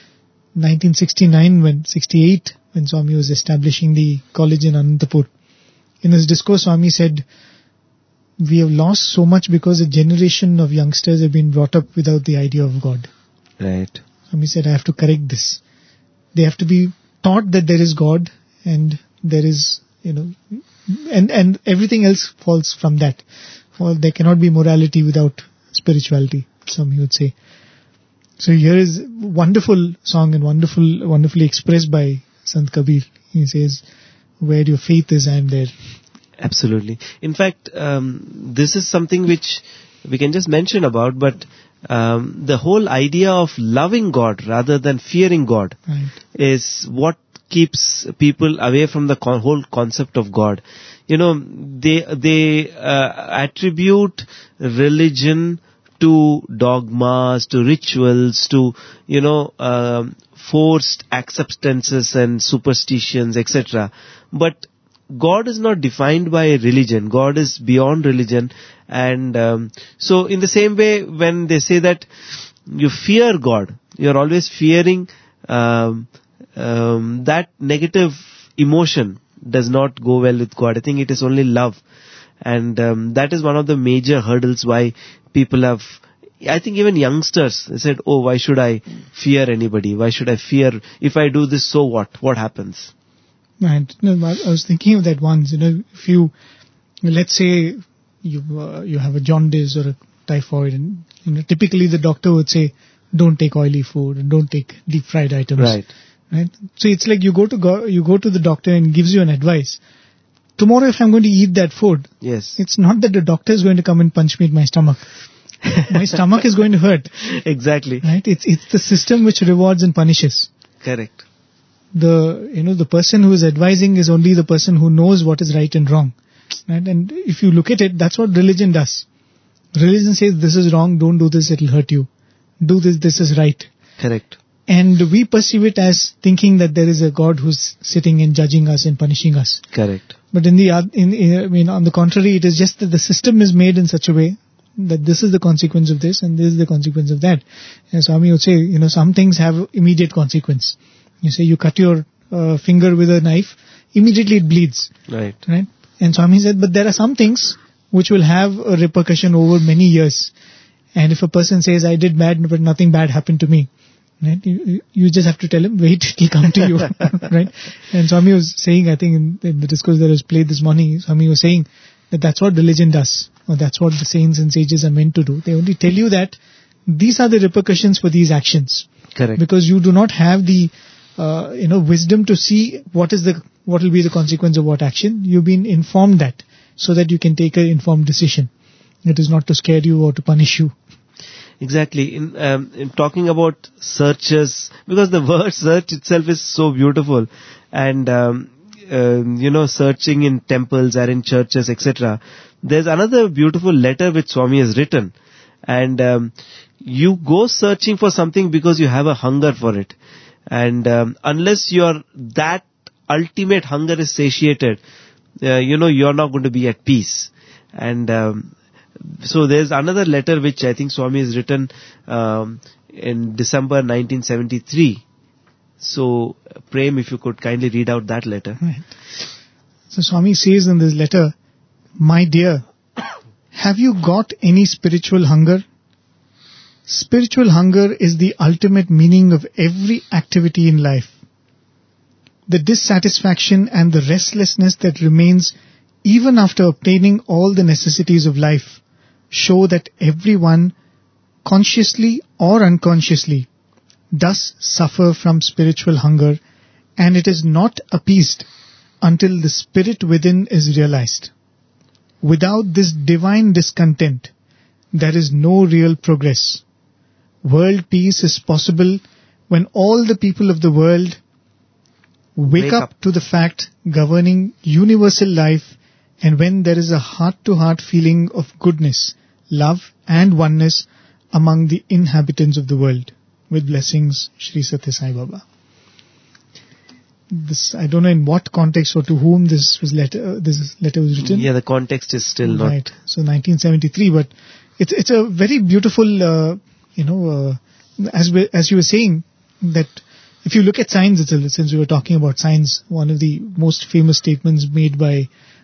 S1: 1968, when Swami was establishing the college in Anantapur, in his discourse, Swami said, we have lost so much because a generation of youngsters have been brought up without the idea of God.
S2: Right.
S1: Swami said, I have to correct this. They have to be taught that there is God and there is, and everything else falls from that. Or there cannot be morality without spirituality, some would say. So here is wonderful song and wonderfully expressed by Sant Kabir. He says, where your faith is, I am there.
S2: Absolutely. In fact, this is something which we can just mention about, but the whole idea of loving God rather than fearing God is what keeps people away from the whole concept of God. They attribute religion to dogmas, to rituals, to, forced acceptances and superstitions, etc. But God is not defined by religion. God is beyond religion. And so in the same way, when they say that you fear God, you're always fearing that negative emotion does not go well with God. I think it is only love. And that is one of the major hurdles why people have, I think even youngsters, they said, oh, why should I fear anybody? Why should I fear? If I do this, so what? What happens?
S1: And I was thinking of that once. If you, let's say you have a jaundice or a typhoid, and typically the doctor would say, don't take oily food and don't take deep fried items.
S2: Right.
S1: So it's like you go to the doctor and gives you an advice. Tomorrow, if I'm going to eat that food,
S2: yes,
S1: it's not that the doctor is going to come and punch me in my stomach. My stomach is going to hurt.
S2: Exactly.
S1: Right? It's the system which rewards and punishes.
S2: Correct.
S1: The person who is advising is only the person who knows what is right and wrong. Right? And if you look at it, that's what religion does. Religion says this is wrong, don't do this, it'll hurt you. Do this, this is right.
S2: Correct.
S1: And we perceive it as thinking that there is a God who's sitting and judging us and punishing us.
S2: Correct.
S1: But on the contrary, it is just that the system is made in such a way that this is the consequence of this and this is the consequence of that. And Swami would say, some things have immediate consequence. You say you cut your finger with a knife, immediately it bleeds.
S2: Right.
S1: And Swami said, but there are some things which will have a repercussion over many years. And if a person says, I did bad, but nothing bad happened to me, right? You just have to tell him, wait, it will come to you. Right? And Swami was saying, I think in the discourse that was played this morning, Swami was saying that that's what religion does. Or that's what the saints and sages are meant to do. They only tell you that these are the repercussions for these actions.
S2: Correct.
S1: Because you do not have the wisdom to see what will be the consequence of what action. You've been informed that so that you can take an informed decision. It is not to scare you or to punish you.
S2: Exactly. In talking about searches, because the word search itself is so beautiful, and searching in temples or in churches, etc. There's another beautiful letter which Swami has written, and you go searching for something because you have a hunger for it, and unless that ultimate hunger is satiated, you're not going to be at peace. And so there's another letter which I think Swami has written in December 1973. So, Prem, if you could kindly read out that letter.
S1: Right. So Swami says in this letter, my dear, have you got any spiritual hunger? Spiritual hunger is the ultimate meaning of every activity in life. The dissatisfaction and the restlessness that remains even after obtaining all the necessities of life show that everyone, consciously or unconsciously, does suffer from spiritual hunger, and it is not appeased until the spirit within is realized. Without this divine discontent, there is no real progress. World peace is possible when all the people of the world wake up to the fact governing universal life, and when there is a heart-to-heart feeling of goodness, love and oneness among the inhabitants of the world. With blessings, Shri Satya Sai Baba. This, I don't know in what context or to whom this letter was written.
S2: Yeah, the context is still not...
S1: Right. So 1973, but it's a very beautiful, as you were saying, that if you look at science itself, since we were talking about science, one of the most famous statements made by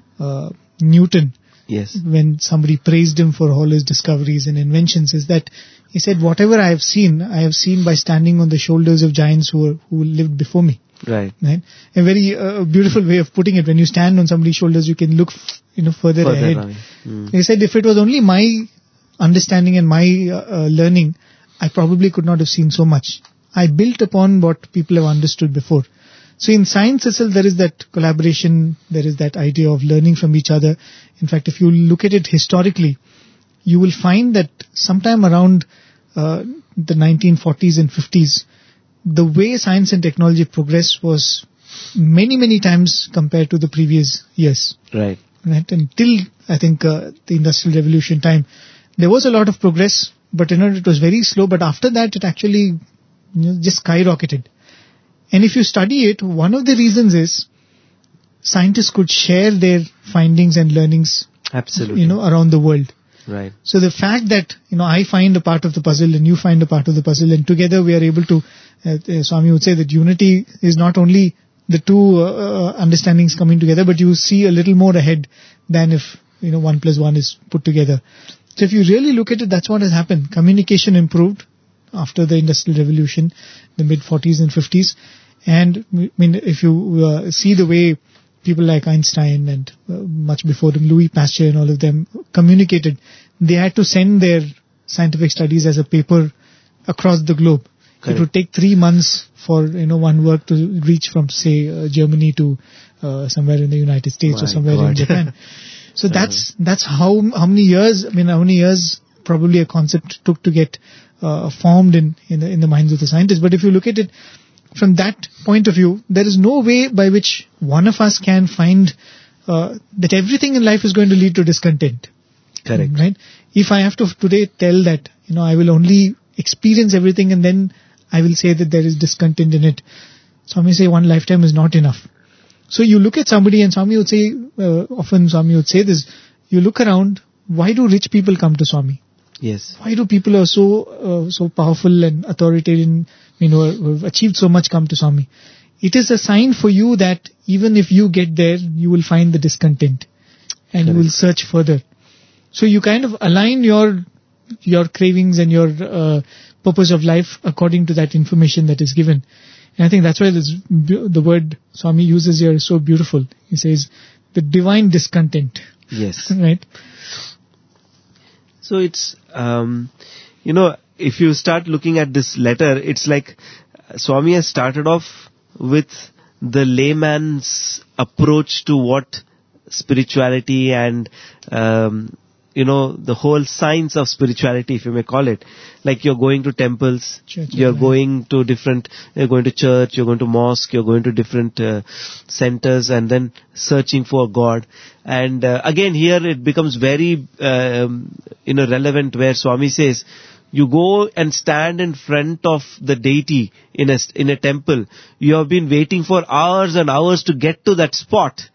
S1: Newton,
S2: Yes.
S1: when somebody praised him for all his discoveries and inventions, is that he said, whatever I have seen by standing on the shoulders of giants who lived before me.
S2: Right.
S1: Right? A very beautiful way of putting it. When you stand on somebody's shoulders, you can look further ahead. He said, if it was only my understanding and my learning, I probably could not have seen so much. I built upon what people have understood before. So in science itself, there is that collaboration, there is that idea of learning from each other. In fact, if you look at it historically, you will find that sometime around the 1940s and 50s, the way science and technology progressed was many, many times compared to the previous years.
S2: Right.
S1: Right? Until, I think, the Industrial Revolution time, there was a lot of progress, but it was very slow. But after that, it actually just skyrocketed. And if you study it, one of the reasons is scientists could share their findings and learnings,
S2: Absolutely.
S1: Around the world.
S2: Right.
S1: So the fact that, I find a part of the puzzle and you find a part of the puzzle, and together we are able to, Swami would say that unity is not only the two understandings coming together, but you see a little more ahead than if, 1 plus 1 is put together. So if you really look at it, that's what has happened. Communication improved after the Industrial Revolution, the mid-40s and 50s. And if you see the way people like Einstein and much before them, Louis Pasteur and all of them communicated, they had to send their scientific studies as a paper across the globe. Correct. It would take 3 months for one work to reach from, say, Germany to somewhere in the United States or somewhere in Japan. So that's how many years probably a concept took to get formed in the minds of the scientists. But if you look at it from that point of view, there is no way by which one of us can find that everything in life is going to lead to discontent.
S2: Correct.
S1: Right? If I have to today tell that, I will only experience everything and then I will say that there is discontent in it, Swami say one lifetime is not enough. So you look at somebody and Swami would say, often Swami would say this, you look around, why do rich people come to Swami?
S2: Yes.
S1: Why do people who are so powerful and authoritarian, who have achieved so much come to Swami? It is a sign for you that even if you get there, you will find the discontent and you will search further. So you kind of align your cravings and your purpose of life according to that information that is given. And I think that's why the word Swami uses here is so beautiful. He says, the divine discontent.
S2: Yes.
S1: Right?
S2: So it's, if you start looking at this letter, it's like Swami has started off with the layman's approach to what spirituality and, the whole science of spirituality, if you may call it. Like you're going to temples, you're going to church, you're going to mosque, you're going to different centers and then searching for God. And again here it becomes very, relevant where Swami says, you go and stand in front of the deity in a temple. You have been waiting for hours and hours to get to that spot.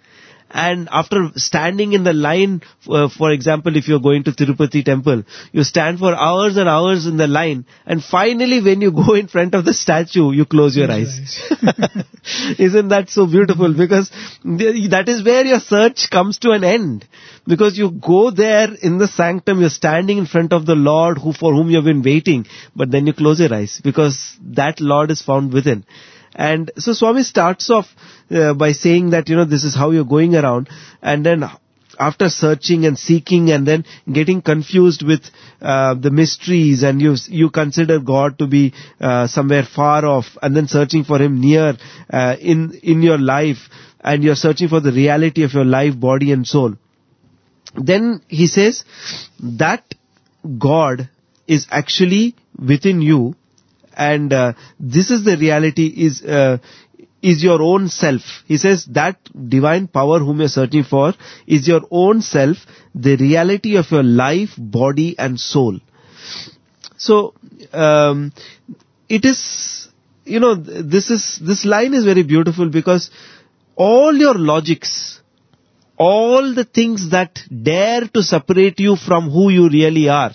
S2: And after standing in the line, for example, if you're going to Tirupati temple, you stand for hours and hours in the line, and finally when you go in front of the statue, you close your eyes. Isn't that so beautiful? Because that is where your search comes to an end. Because you go there in the sanctum, you're standing in front of the Lord for whom you've been waiting, but then you close your eyes because that Lord is found within. And so Swami starts off by saying that, this is how you're going around, and then after searching and seeking and then getting confused with the mysteries, and you consider God to be somewhere far off, and then searching for Him near in your life, and you're searching for the reality of your life, body and soul. Then he says that God is actually within you, and this is the reality, is your own self. He says that divine power whom you're searching for is your own self, the reality of your life, body and soul. So, it is, this line is very beautiful because all your logics, all the things that dare to separate you from who you really are.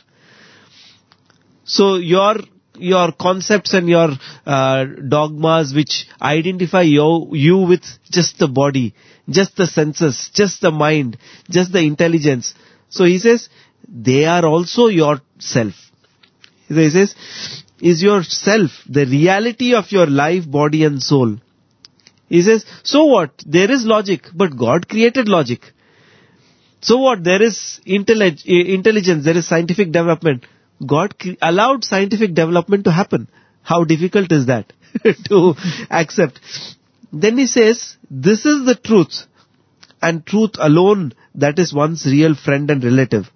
S2: So your concepts and your dogmas which identify you with just the body, just the senses, just the mind, just the intelligence. So he says, they are also your self. He says, is your self the reality of your life, body and soul? He says, so what? There is logic, but God created logic. So what? There is intelligence, there is scientific development. God allowed scientific development to happen. How difficult is that to accept? Then he says, this is the truth, and truth alone, that is one's real friend and relative.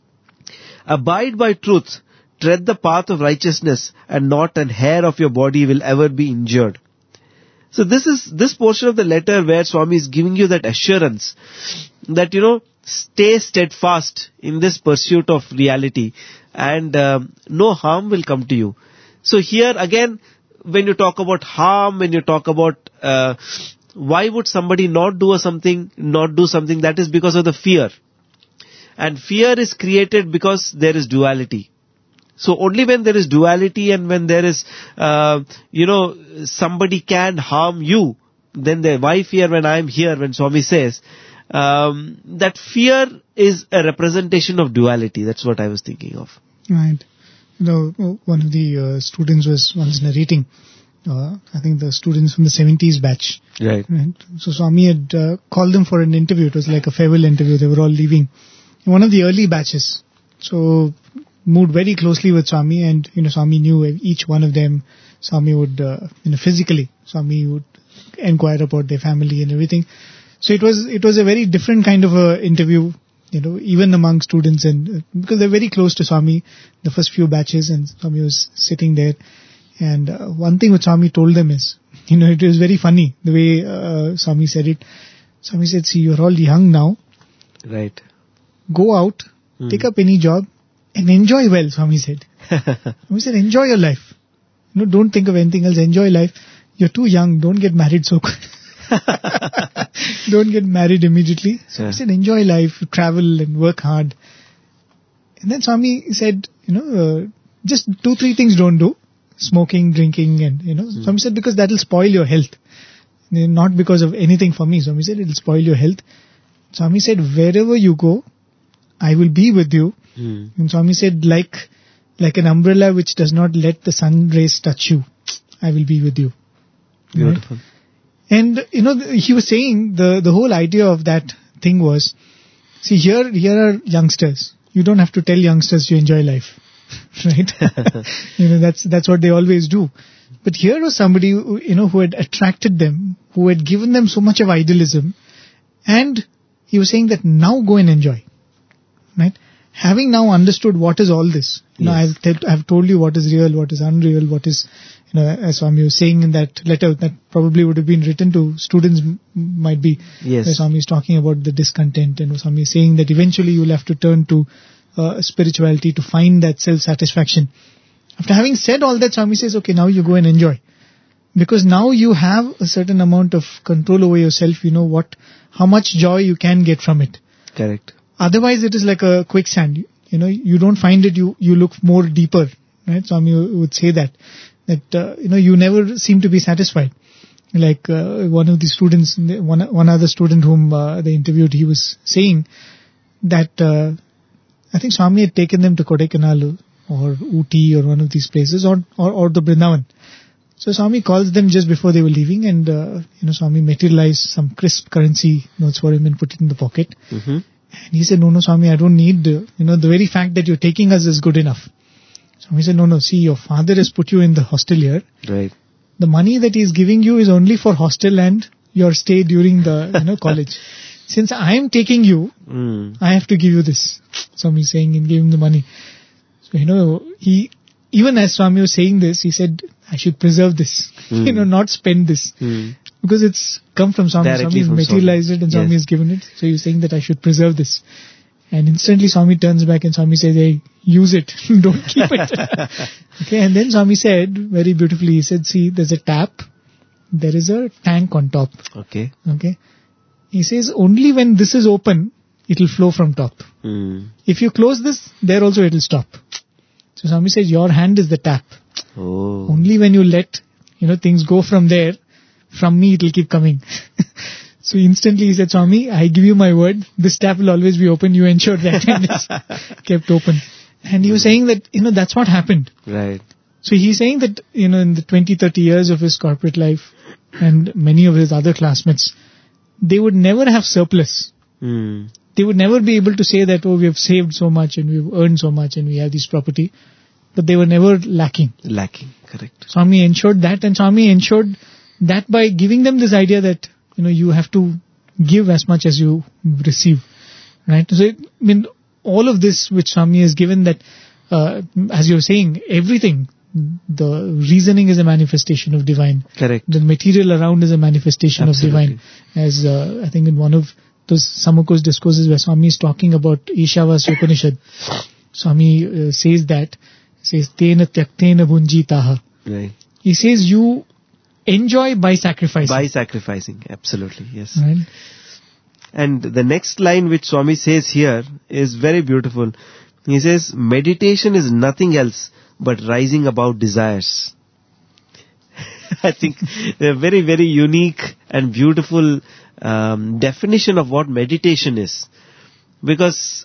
S2: Abide by truth, tread the path of righteousness, and not an hair of your body will ever be injured. So this portion of the letter where Swami is giving you that assurance that, stay steadfast in this pursuit of reality, and no harm will come to you. So here again, when you talk about harm, when you talk about why would somebody not do something, that is because of the fear. And fear is created because there is duality. So only when there is duality and when there is, somebody can harm you, then why fear when I am here, when Swami says, that fear is a representation of duality. That's what I was thinking of.
S1: Right. One of the students was once narrating, I think the students from the 70s batch.
S2: Right.
S1: So Swami had called them for an interview. It was like a farewell interview. They were all leaving. One of the early batches. So moved very closely with Swami, and Swami knew each one of them. Swami would physically, Swami would inquire about their family and everything. So it was a very different kind of a interview, even among students, and because they're very close to Swami, the first few batches, and Swami was sitting there. And one thing which Swami told them is, it was very funny the way Swami said it. Swami said, see, you're all young now.
S2: Right.
S1: Go out, take up any job, and enjoy well, Swami said. Swami said, enjoy your life. Don't think of anything else. Enjoy life. You're too young. Don't get married so quick. Don't get married immediately. So He said, enjoy life, travel and work hard. And then Swami said, just 2-3 things don't do. Smoking, drinking, and, Swami said, because that will spoil your health. Not because of anything for me. Swami said, it will spoil your health. Swami said, wherever you go, I will be with you. And Swami said, like an umbrella which does not let the sun rays touch you, I will be with you.
S2: Beautiful.
S1: Right? And, he was saying the whole idea of that thing was, see, here are youngsters. You don't have to tell youngsters to enjoy life. Right? That's what they always do. But here was somebody who had attracted them, who had given them so much of idealism, and he was saying that now go and enjoy. Right? Having now understood what is all this,
S2: Yes.
S1: I've told you what is real, what is unreal, what is, as Swami was saying in that letter that probably would have been written to students, might be,
S2: Yes.
S1: where Swami is talking about the discontent, and Swami is saying that eventually you will have to turn to spirituality to find that self-satisfaction. After having said all that, Swami says, okay, now you go and enjoy. Because now you have a certain amount of control over yourself. You know how much joy you can get from it.
S2: Correct.
S1: Otherwise, it is like a quicksand. You know, you don't find it. You look more deeper, right? Swami would say that you never seem to be satisfied. Like one of the students, one other student whom they interviewed, he was saying that I think Swami had taken them to Kodaikanal or Ooty or one of these places, or the Brindavan. So Swami calls them just before they were leaving, and Swami materialized some crisp currency notes for him and put it in the pocket.
S2: Mm-hmm.
S1: And he said, no, Swami, I don't need, the very fact that you're taking us is good enough. Swami said, no, see, your father has put you in the hostel here.
S2: Right.
S1: The money that he is giving you is only for hostel and your stay during the college. Since I am taking you, I have to give you this. Swami is saying and gave him the money. So, he, even as Swami was saying this, he said, I should preserve this, not spend this. Because it's come from Swami.
S2: Directly
S1: Swami has materialized it and Swami has given it. So you're saying that I should preserve this. And instantly Swami turns back and Swami says, hey, use it. Don't keep it. Okay. And then Swami said, very beautifully, he said, see, there's a tap. There is a tank on top.
S2: Okay.
S1: Okay. He says, only when this is open, it will flow from top. If you close this, there also it will stop. So Swami says, your hand is the tap.
S2: Oh.
S1: Only when you let, things go from there, from me it will keep coming. So instantly he said, Swami, I give you my word, this tap will always be open. You ensure that and it's kept open. And he was saying that, that's what happened.
S2: Right.
S1: So he's saying that, in the 20-30 years of his corporate life and many of his other classmates, they would never have surplus. They would never be able to say that, we have saved so much and we've earned so much and we have this property. But they were never lacking.
S2: Correct.
S1: Swami ensured that, and Swami ensured that by giving them this idea that, you have to give as much as you receive. Right? So, all of this which Swami has given, that, as you're saying, everything, the reasoning is a manifestation of divine.
S2: Correct.
S1: The material around is a manifestation
S2: Absolutely.
S1: of divine. As I think in one of those Samako's discourses where Swami is talking about Ishavasya Upanishad, Swami says Tena Tyaktena Bhunjitaha.
S2: Right.
S1: He says you enjoy by sacrificing.
S2: By sacrificing, absolutely, yes.
S1: Right.
S2: And the next line which Swami says here is very beautiful. He says, meditation is nothing else but rising above desires. I think a very, very unique and beautiful definition of what meditation is. Because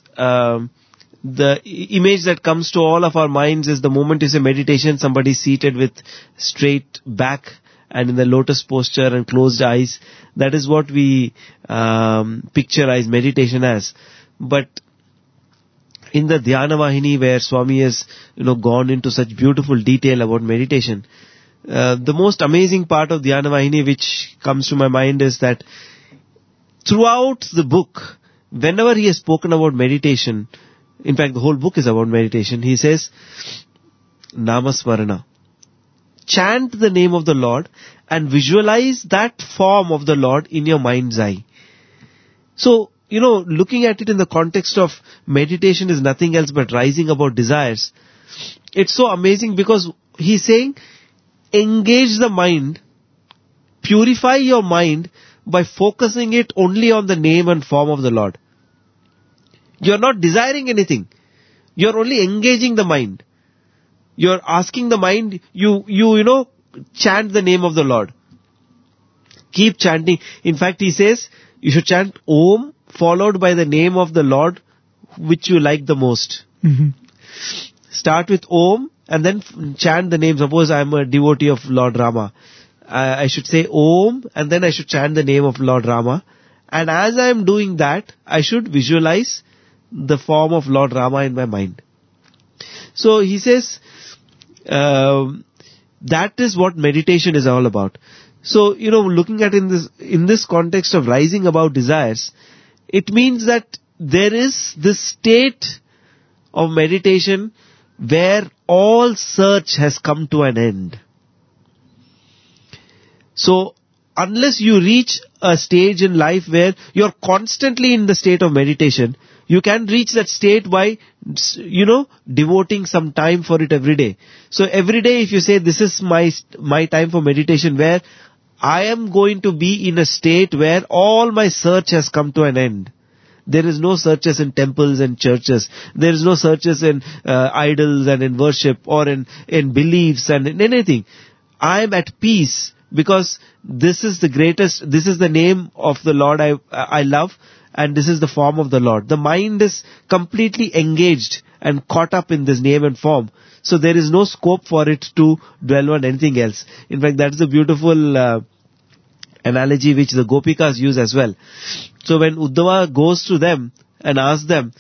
S2: the image that comes to all of our minds is the moment you say meditation, somebody seated with straight back and in the lotus posture and closed eyes. That is what we picturize meditation as. But in the Dhyana Vahini, where Swami has gone into such beautiful detail about meditation, the most amazing part of Dhyana Vahini which comes to my mind is that throughout the book, whenever he has spoken about meditation, in fact the whole book is about meditation, he says, Namasmarana. Chant the name of the Lord and visualize that form of the Lord in your mind's eye. So, looking at it in the context of meditation is nothing else but rising above desires. It's so amazing because he's saying, engage the mind, purify your mind by focusing it only on the name and form of the Lord. You're not desiring anything. You're only engaging the mind. You're asking the mind, you chant the name of the Lord. Keep chanting. In fact, he says, you should chant Om followed by the name of the Lord which you like the most.
S1: Mm-hmm.
S2: Start with Om and then chant the name. Suppose I'm a devotee of Lord Rama. I should say Om and then I should chant the name of Lord Rama. And as I am doing that, I should visualize the form of Lord Rama in my mind. So he says, that is what meditation is all about. So, looking at in this context of rising above desires, it means that there is this state of meditation where all search has come to an end. So, unless you reach a stage in life where you're constantly in the state of meditation, You can reach that state by, devoting some time for it every day. So every day if you say, this is my time for meditation, where I am going to be in a state where all my search has come to an end. There is no searches in temples and churches. There is no searches in idols and in worship or in beliefs and in anything. I am at peace because this is the name of the Lord I love, and this is the form of the Lord. The mind is completely engaged and caught up in this name and form. So there is no scope for it to dwell on anything else. In fact, that is a beautiful analogy which the Gopikas use as well. So when Uddhava goes to them and asks them,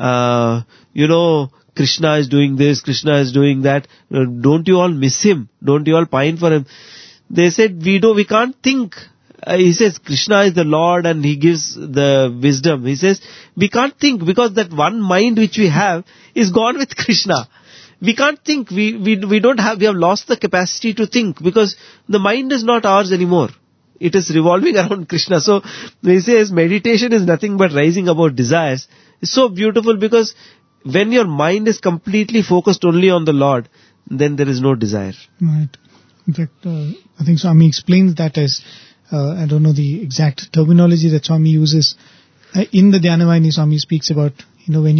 S2: Krishna is doing this, Krishna is doing that, don't you all miss him? Don't you all pine for him? They said, we can't think. He says, Krishna is the Lord and he gives the wisdom. He says, we can't think because that one mind which we have is gone with Krishna. We can't think. We have lost the capacity to think because the mind is not ours anymore. It is revolving around Krishna. So he says meditation is nothing but rising above desires. It's so beautiful because when your mind is completely focused only on the Lord, then there is no desire.
S1: Right. In fact, I think Swami explains that as, I don't know the exact terminology that Swami uses. In the Dhyanavayani, Swami speaks about, when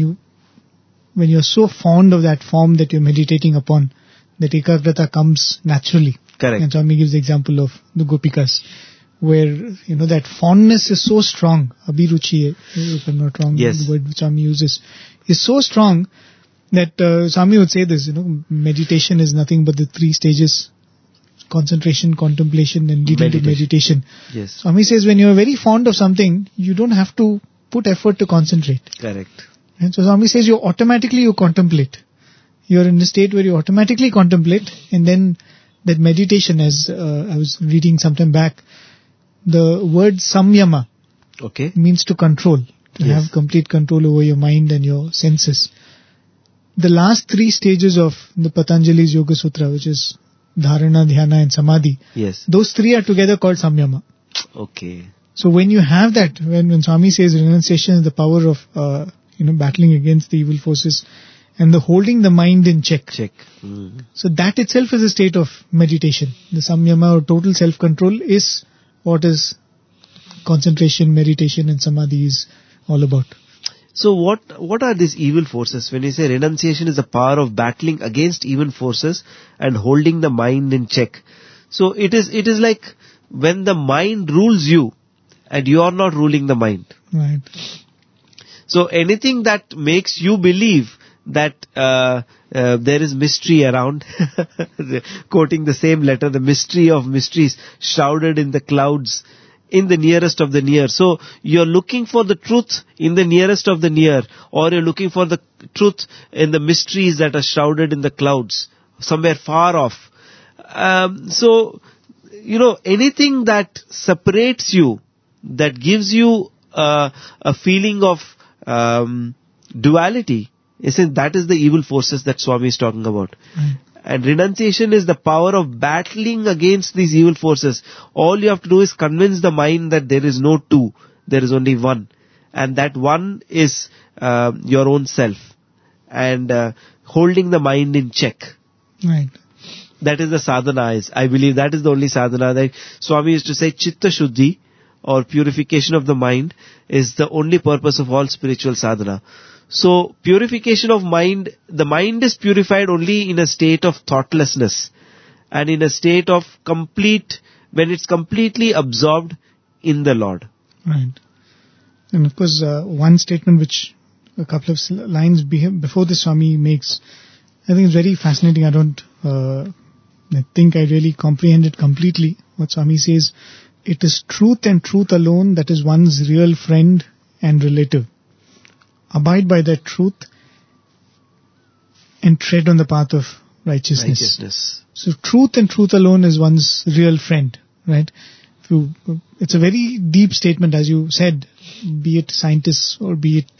S1: you're so fond of that form that you're meditating upon, that ekagrata comes naturally.
S2: Correct.
S1: And Swami gives the example of the Gopikas, where, that fondness is so strong. Abhiruchi, if I'm not wrong,
S2: yes.
S1: The word which Swami uses, is so strong that Swami would say this, meditation is nothing but the 3 stages: concentration, contemplation, and leading to meditation.
S2: Yes.
S1: Swami says when you're very fond of something, you don't have to put effort to concentrate.
S2: Correct.
S1: And so Swami says you contemplate. You're in a state where you automatically contemplate, and then that meditation, as I was reading sometime back, the word samyama means to control, to have complete control over your mind and your senses. The last 3 stages of the Patanjali's Yoga Sutra, which is dharana, dhyana and samadhi, those 3 are together called samyama.
S2: Okay.
S1: So when you have that, when Swami says renunciation is the power of battling against the evil forces and the holding the mind in check.
S2: Mm-hmm.
S1: So that itself is a state of meditation. The samyama or total self-control is what is concentration, meditation and samadhi is all about.
S2: So what are these evil forces? When you say renunciation is the power of battling against evil forces and holding the mind in check. So it is like when the mind rules you and you are not ruling the mind.
S1: Right.
S2: So anything that makes you believe that there is mystery around, quoting the same letter, the mystery of mysteries shrouded in the clouds, in the nearest of the near. So you're looking for the truth in the nearest of the near, or you're looking for the truth in the mysteries that are shrouded in the clouds, somewhere far off. So, anything that separates you, that gives you a feeling of duality, that is the evil forces that Swami is talking about. And renunciation is the power of battling against these evil forces. All you have to do is convince the mind that there is no two, there is only one. And that one is your own self. And holding the mind in check.
S1: Right.
S2: That is the sadhana. I believe that is the only sadhana. That Swami used to say, Chitta Shuddhi, or purification of the mind, is the only purpose of all spiritual sadhana. So, purification of mind, the mind is purified only in a state of thoughtlessness and in a state of when it's completely absorbed in the Lord.
S1: Right. And of course, one statement which a couple of lines before the Swami makes, I think is very fascinating. I think I really comprehend it completely. What Swami says, it is truth and truth alone that is one's real friend and relative. Abide by that truth and tread on the path of righteousness. So truth and truth alone is one's real friend, right? It's a very deep statement, as you said, be it scientists or be it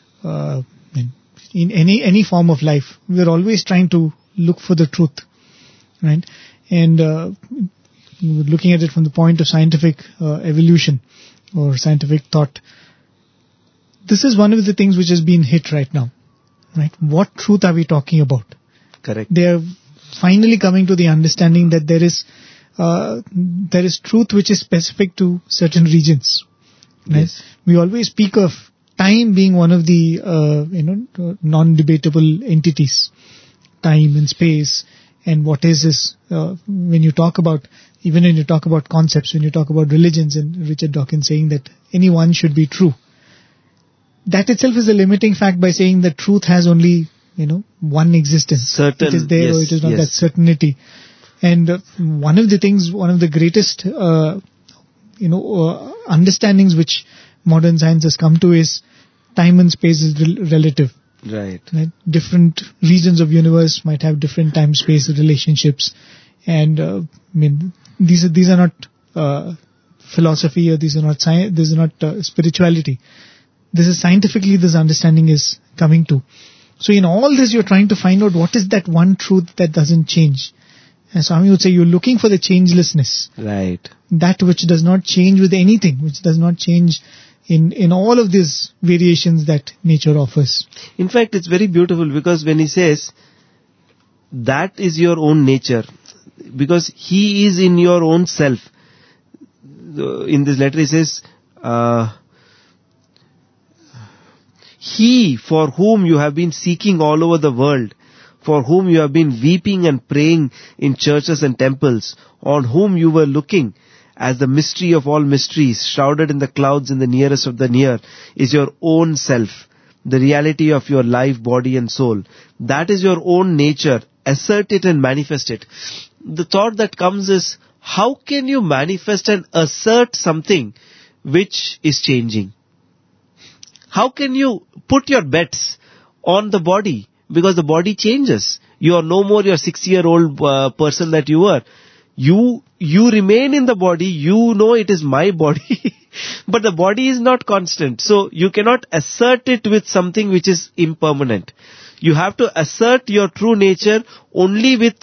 S1: in any form of life. We're always trying to look for the truth, right? And looking at it from the point of scientific evolution or scientific thought, this is one of the things which has been hit right now. Right? What truth are we talking about?
S2: Correct.
S1: They are finally coming to the understanding that there is truth which is specific to certain regions. Right?
S2: Yes.
S1: We always speak of time being one of the non-debatable entities. Time and space, and what is this? When you talk about concepts, when you talk about religions, and Richard Dawkins saying that any one should be true. That itself is a limiting fact by saying that truth has only, one existence.
S2: Certain,
S1: it is there,
S2: yes,
S1: or it is not,
S2: yes.
S1: that certainty. And one of the greatest, understandings which modern science has come to is time and space is relative.
S2: Right.
S1: Right? Different regions of universe might have different time-space relationships, and these are not philosophy, or these are not science. This is not spirituality. This is scientifically this understanding is coming to. So in all this, you're trying to find out what is that one truth that doesn't change. And Swami would say you're looking for the changelessness.
S2: Right.
S1: That which does not change with anything, which does not change in all of these variations that nature offers.
S2: In fact, it's very beautiful, because when he says that is your own nature, because he is in your own self. In this letter he says, he for whom you have been seeking all over the world, for whom you have been weeping and praying in churches and temples, on whom you were looking as the mystery of all mysteries, shrouded in the clouds in the nearest of the near, is your own self, the reality of your life, body and soul. That is your own nature. Assert it and manifest it. The thought that comes is, how can you manifest and assert something which is changing? How can you put your bets on the body? Because the body changes. You are no more your 6-year-old person that you were. You remain in the body, you know it is my body, but the body is not constant. So you cannot assert it with something which is impermanent. You have to assert your true nature only with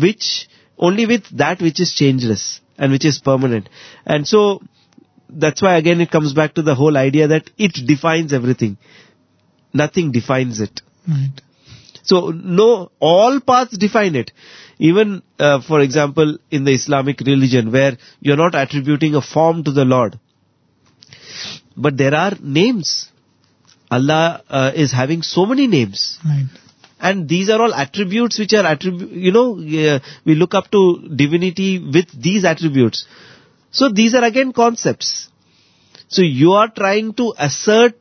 S2: that which is changeless and which is permanent. And so that's why again it comes back to the whole idea that it defines everything. Nothing defines it.
S1: Right.
S2: So no, all paths define it. Even, for example, in the Islamic religion, where you're not attributing a form to the Lord. But there are names. Allah is having so many names.
S1: Right.
S2: And these are all attributes which are, we look up to divinity with these attributes. So these are again concepts. So you are trying to assert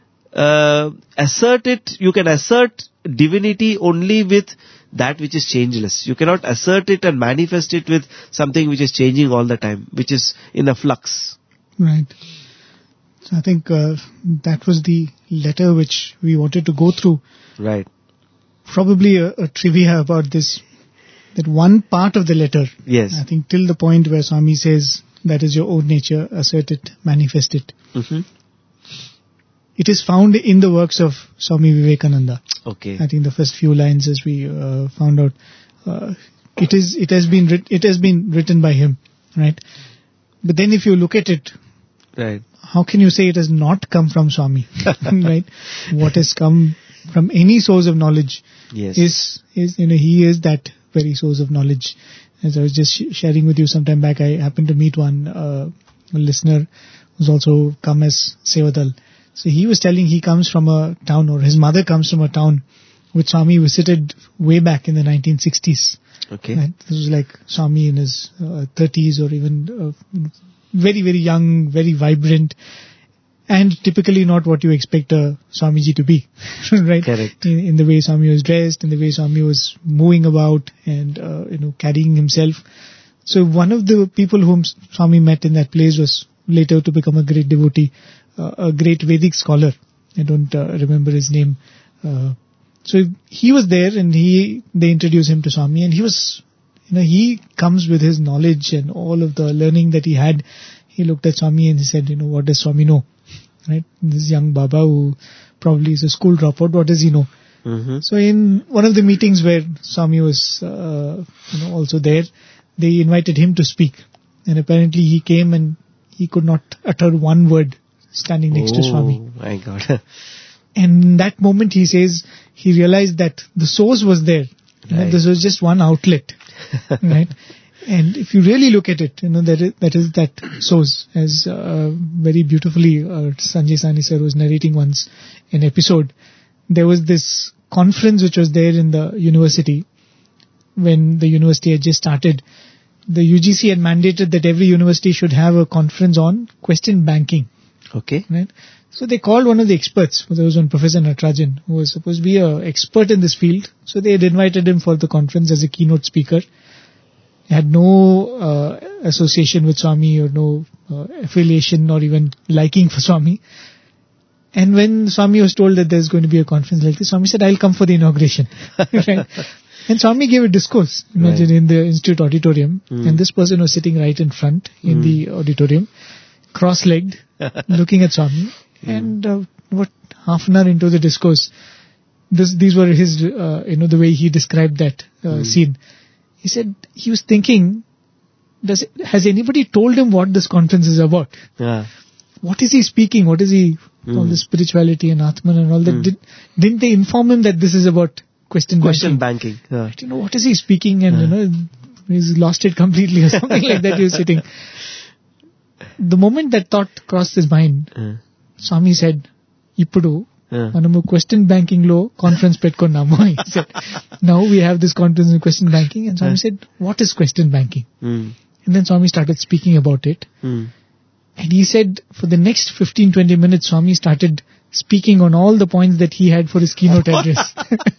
S2: it, you can assert divinity only with that which is changeless. You cannot assert it and manifest it with something which is changing all the time, which is in a flux.
S1: Right. So I think that was the letter which we wanted to go through.
S2: Right.
S1: Probably a trivia about this, that one part of the letter.
S2: Yes.
S1: I think till the point where Swami says, that is your own nature, assert it, manifest it.
S2: Mm-hmm.
S1: It is found in the works of Swami Vivekananda.
S2: Okay.
S1: I think the first few lines, as we found out, it has been written by him, right? But then if you look at it,
S2: right,
S1: how can you say it has not come from Swami, right? What has come from any source of knowledge,
S2: yes,
S1: is he is that very source of knowledge. As I was just sharing with you some time back, I happened to meet one listener who's also come as Sevadal. So he was telling he comes from a town, or his mother comes from a town which Swami visited way back in the 1960s.
S2: Okay.
S1: Right? This was like Swami in his 30s, or even very, very young, very vibrant, and typically not what you expect a Swamiji to be. Right?
S2: Correct.
S1: In the way Swami was dressed, in the way Swami was moving about, and carrying himself. So one of the people whom Swami met in that place was later to become a great devotee, a great Vedic scholar. I don't remember his name. So he was there, and they introduced him to Swami, and he was, he comes with his knowledge and all of the learning that he had. He looked at Swami and he said, what does Swami know? Right? This young Baba who probably is a school dropout, what does he know?
S2: Mm-hmm.
S1: So in one of the meetings where Swami was, also there, they invited him to speak, and apparently he came and he could not utter one word. standing next to Swami.
S2: Oh my God.
S1: And in that moment, he says, he realized that the source was there.
S2: Right.
S1: This was just one outlet, right? And if you really look at it, that is that source, as very beautifully Sanjay Sani sir was narrating once an episode. There was this conference which was there in the university when the university had just started. The UGC had mandated that every university should have a conference on question banking.
S2: Okay.
S1: Right? So they called one of the experts. There was one Professor Natarajan, who was supposed to be an expert in this field. So they had invited him for the conference as a keynote speaker. He had no association with Swami or no affiliation or even liking for Swami. And when Swami was told that there's going to be a conference like this, Swami said, I'll come for the inauguration. Right? And Swami gave a discourse, imagine, in the Institute auditorium. And this person was sitting right in front in the auditorium, cross-legged, looking at Swami. And half an hour into the discourse, these were his, the way he described that scene. He said he was thinking, has anybody told him what this conference is about?
S2: Yeah.
S1: What is he speaking? What is he, all the spirituality and Atman and all that? Didn't they inform him that this is about question
S2: banking? Yeah.
S1: What is he speaking? And, he's lost it completely or something like that. He was sitting. The moment that thought crossed his mind, Swami said, Ippudu, manamu question banking lo conference petkonnamu. He said, now we have this conference in question banking. And Swami said, what is question banking? And then Swami started speaking about it. And he said, for the next 15-20 minutes, Swami started speaking on all the points that he had for his keynote address.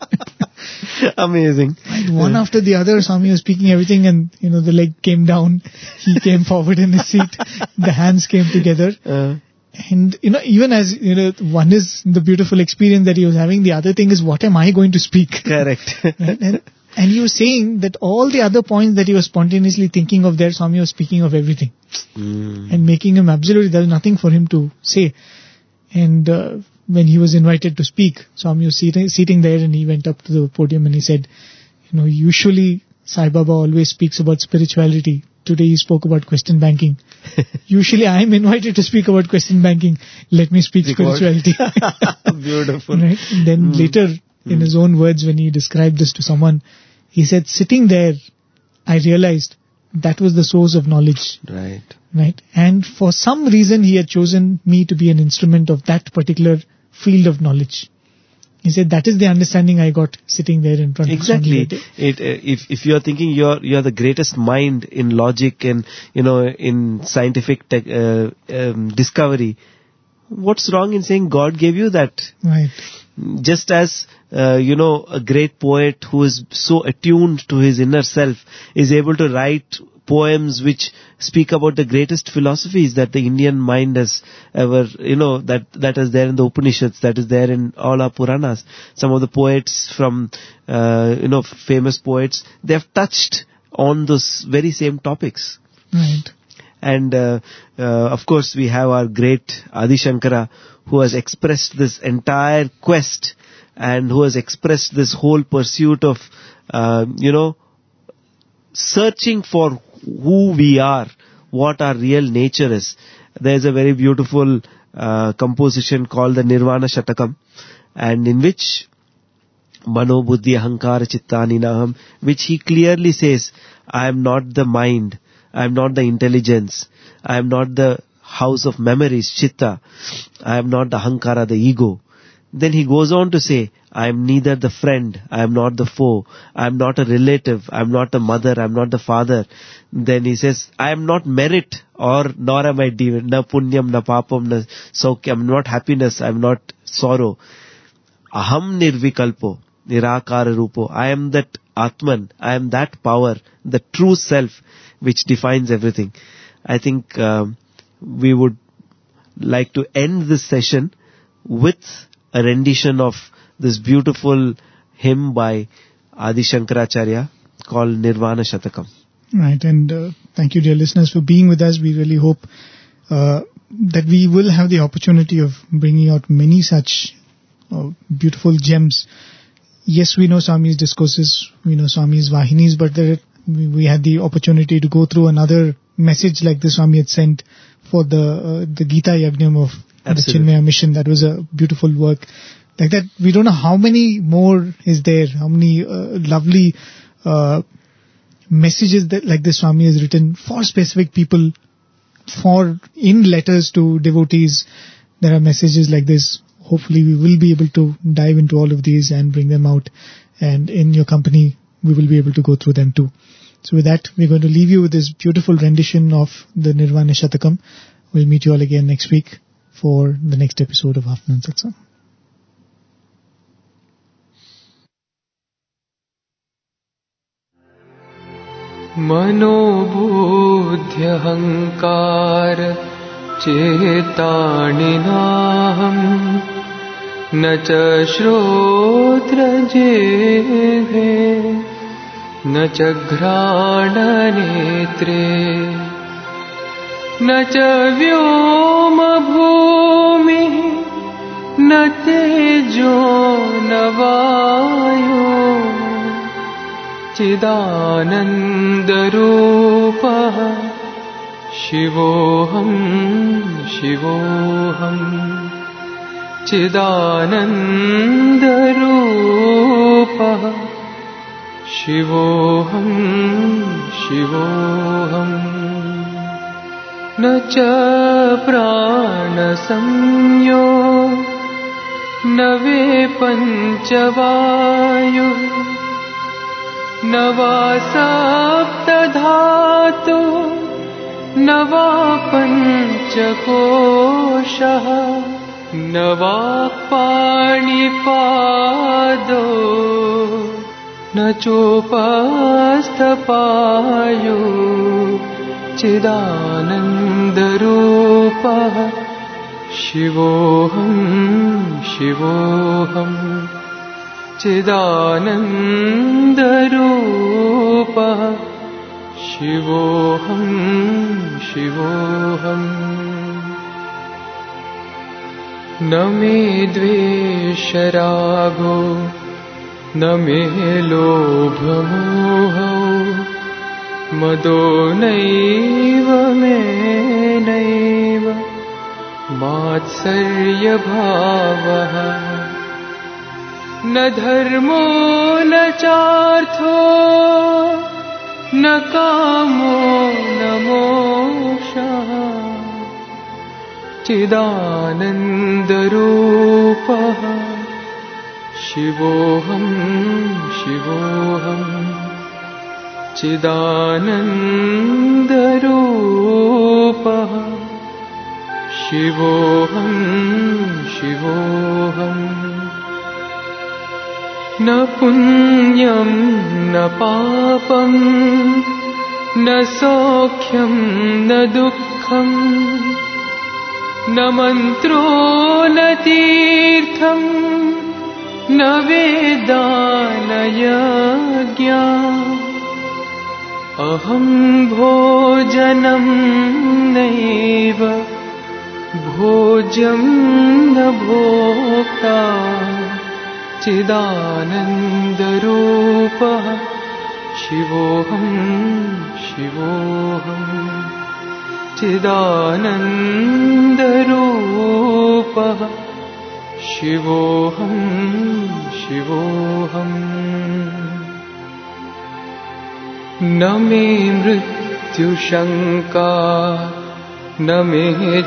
S2: Amazing.
S1: And one after the other, Swami was speaking everything, and the leg came down, he came forward in his seat, the hands came together. And even as one is the beautiful experience that he was having, the other thing is, what am I going to speak?
S2: Correct.
S1: Right? And he was saying that all the other points that he was spontaneously thinking of there, Swami was speaking of everything. And making him absolutely, there was nothing for him to say. And when he was invited to speak, Swami was sitting there, and he went up to the podium and he said, usually Sai Baba always speaks about spirituality. Today he spoke about question banking. Usually I am invited to speak about question banking. Let me speak spirituality.
S2: Beautiful.
S1: Right? And then later, in his own words, when he described this to someone, he said, sitting there, I realized that was the source of knowledge.
S2: Right.
S1: Right? And for some reason, he had chosen me to be an instrument of that particular field of knowledge. He said, that is the understanding I got sitting there in front of Swami.
S2: Exactly. If you are thinking you are the greatest mind in logic and, in scientific discovery, what's wrong in saying God gave you that?
S1: Right.
S2: Just as, a great poet who is so attuned to his inner self is able to write poems which speak about the greatest philosophies that the Indian mind has ever, that is there in the Upanishads, that is there in all our Puranas. Some of the poets from, famous poets, they have touched on those very same topics.
S1: Right.
S2: And, of course, we have our great Adi Shankara, who has expressed this entire quest and who has expressed this whole pursuit of, searching for who we are, what our real nature is. There's a very beautiful composition called the Nirvana Shatakam, and in which Mano Buddhi Ahankara Chittani Naham, which he clearly says, I am not the mind, I am not the intelligence, I am not the house of memories, Chitta, I am not the Ahankara, the ego. Then he goes on to say, I am neither the friend, I am not the foe, I am not a relative, I am not a mother, I am not the father. Then he says, I am not merit nor am I demon, na punyam, na papam, na saukyam, I am not happiness, I am not sorrow. Aham nirvikalpo, nirakara rupo, I am that Atman, I am that power, the true self which defines everything. I think we would like to end this session with a rendition of this beautiful hymn by Adi Shankaracharya called Nirvana Shatakam.
S1: Right, and thank you, dear listeners, for being with us. We really hope that we will have the opportunity of bringing out many such beautiful gems. Yes, we know Swami's discourses, we know Swami's Vahinis, but we had the opportunity to go through another message like the Swami had sent for the Gita Yajnam of
S2: Absolutely.
S1: the Chinmaya mission. That was a beautiful work. Like that, we don't know how many more is there, how many lovely messages that like this Swami has written for specific people, for in letters to devotees. There are messages like this. Hopefully we will be able to dive into all of these and bring them out, and in your company we will be able to go through them too. So with that, we're going to leave you with this beautiful rendition of the Nirvana Shatakam. We'll meet you all again next week for the next episode of Afternoon Satsang.
S4: मनोबुद्ध्यहङ्कार चेतानिनाहम् न च श्रोत्रजिह्वे न च घ्राणनेत्रे न च व्योमभूमिः न तेजो न वायो चिदानन्दरूपः शिवोऽहं शिवोऽहम् चिदानन्दरूपः शिवोऽहं शिवोऽहम् न च प्राणसंयो न वे पञ्चवायुः न वा सप्तधातु न वा पञ्चकोशः न वा पाणिपादो न चोपस्थपायो चिदानन्दरूपः शिवोऽहं शिवोऽहम् चिदानन्दरूपः शिवोऽहं शिवोऽहम् न मे द्वेषरागो न मे लोभमोहौ मदो नैव मे नैव मात्सर्यभावः न धर्मो न चार्थो न कामो न मोक्षः चिदानन्दरूपः शिवोऽहं शिवोऽहम् चिदानन्दरूपः शिवोऽहं शिवोऽहम् न पुण्यं न पापं न सौख्यं न दुःखं न मन्त्रो न तीर्थं न वेदा न यज्ञा अहं भोजनं नैव भोज्यं न भोक्ता चिदानन्दरूपः शिवोऽहं शिवोऽहम् चिदानन्दरूपः शिवोऽहं शिवोऽहम् न मे मृत्युशङ्का न मे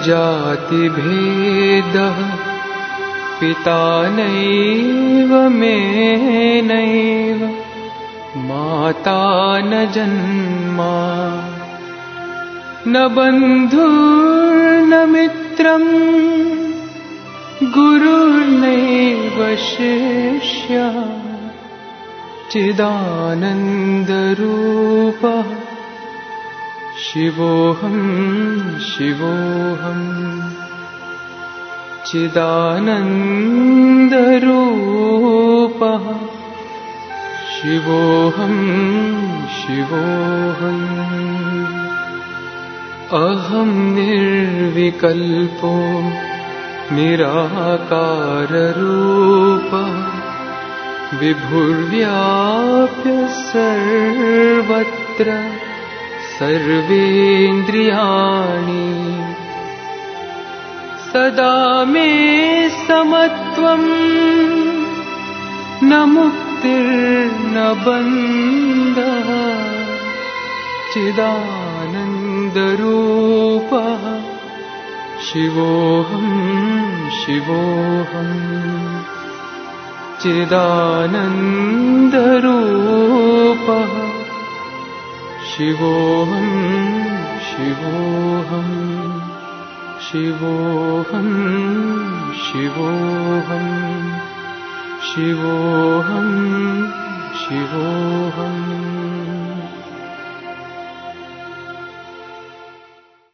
S4: जातिभेदः पिता नैव मे नैव माता न जन्मा न बन्धुर्न मित्रं गुरुर्नैव शिष्यः चिदानन्दरूपः शिवोऽहं शिवोऽहम् चिदानन्दरूपः शिवोऽहं शिवोऽहम् अहं निर्विकल्पो निराकाररूपः विभुर्व्याप्य सर्वत्र सर्वेन्द्रियाणि सदा मे समत्वम् न मुक्तिर्न बन्धः चिदानन्दरूपः शिवोऽहं शिवोऽहम् चिदानन्दरूपः शिवोऽहं शिवोऽहम् शिवोऽहं शिवोऽहम् शिवोऽहं शिवोऽहम्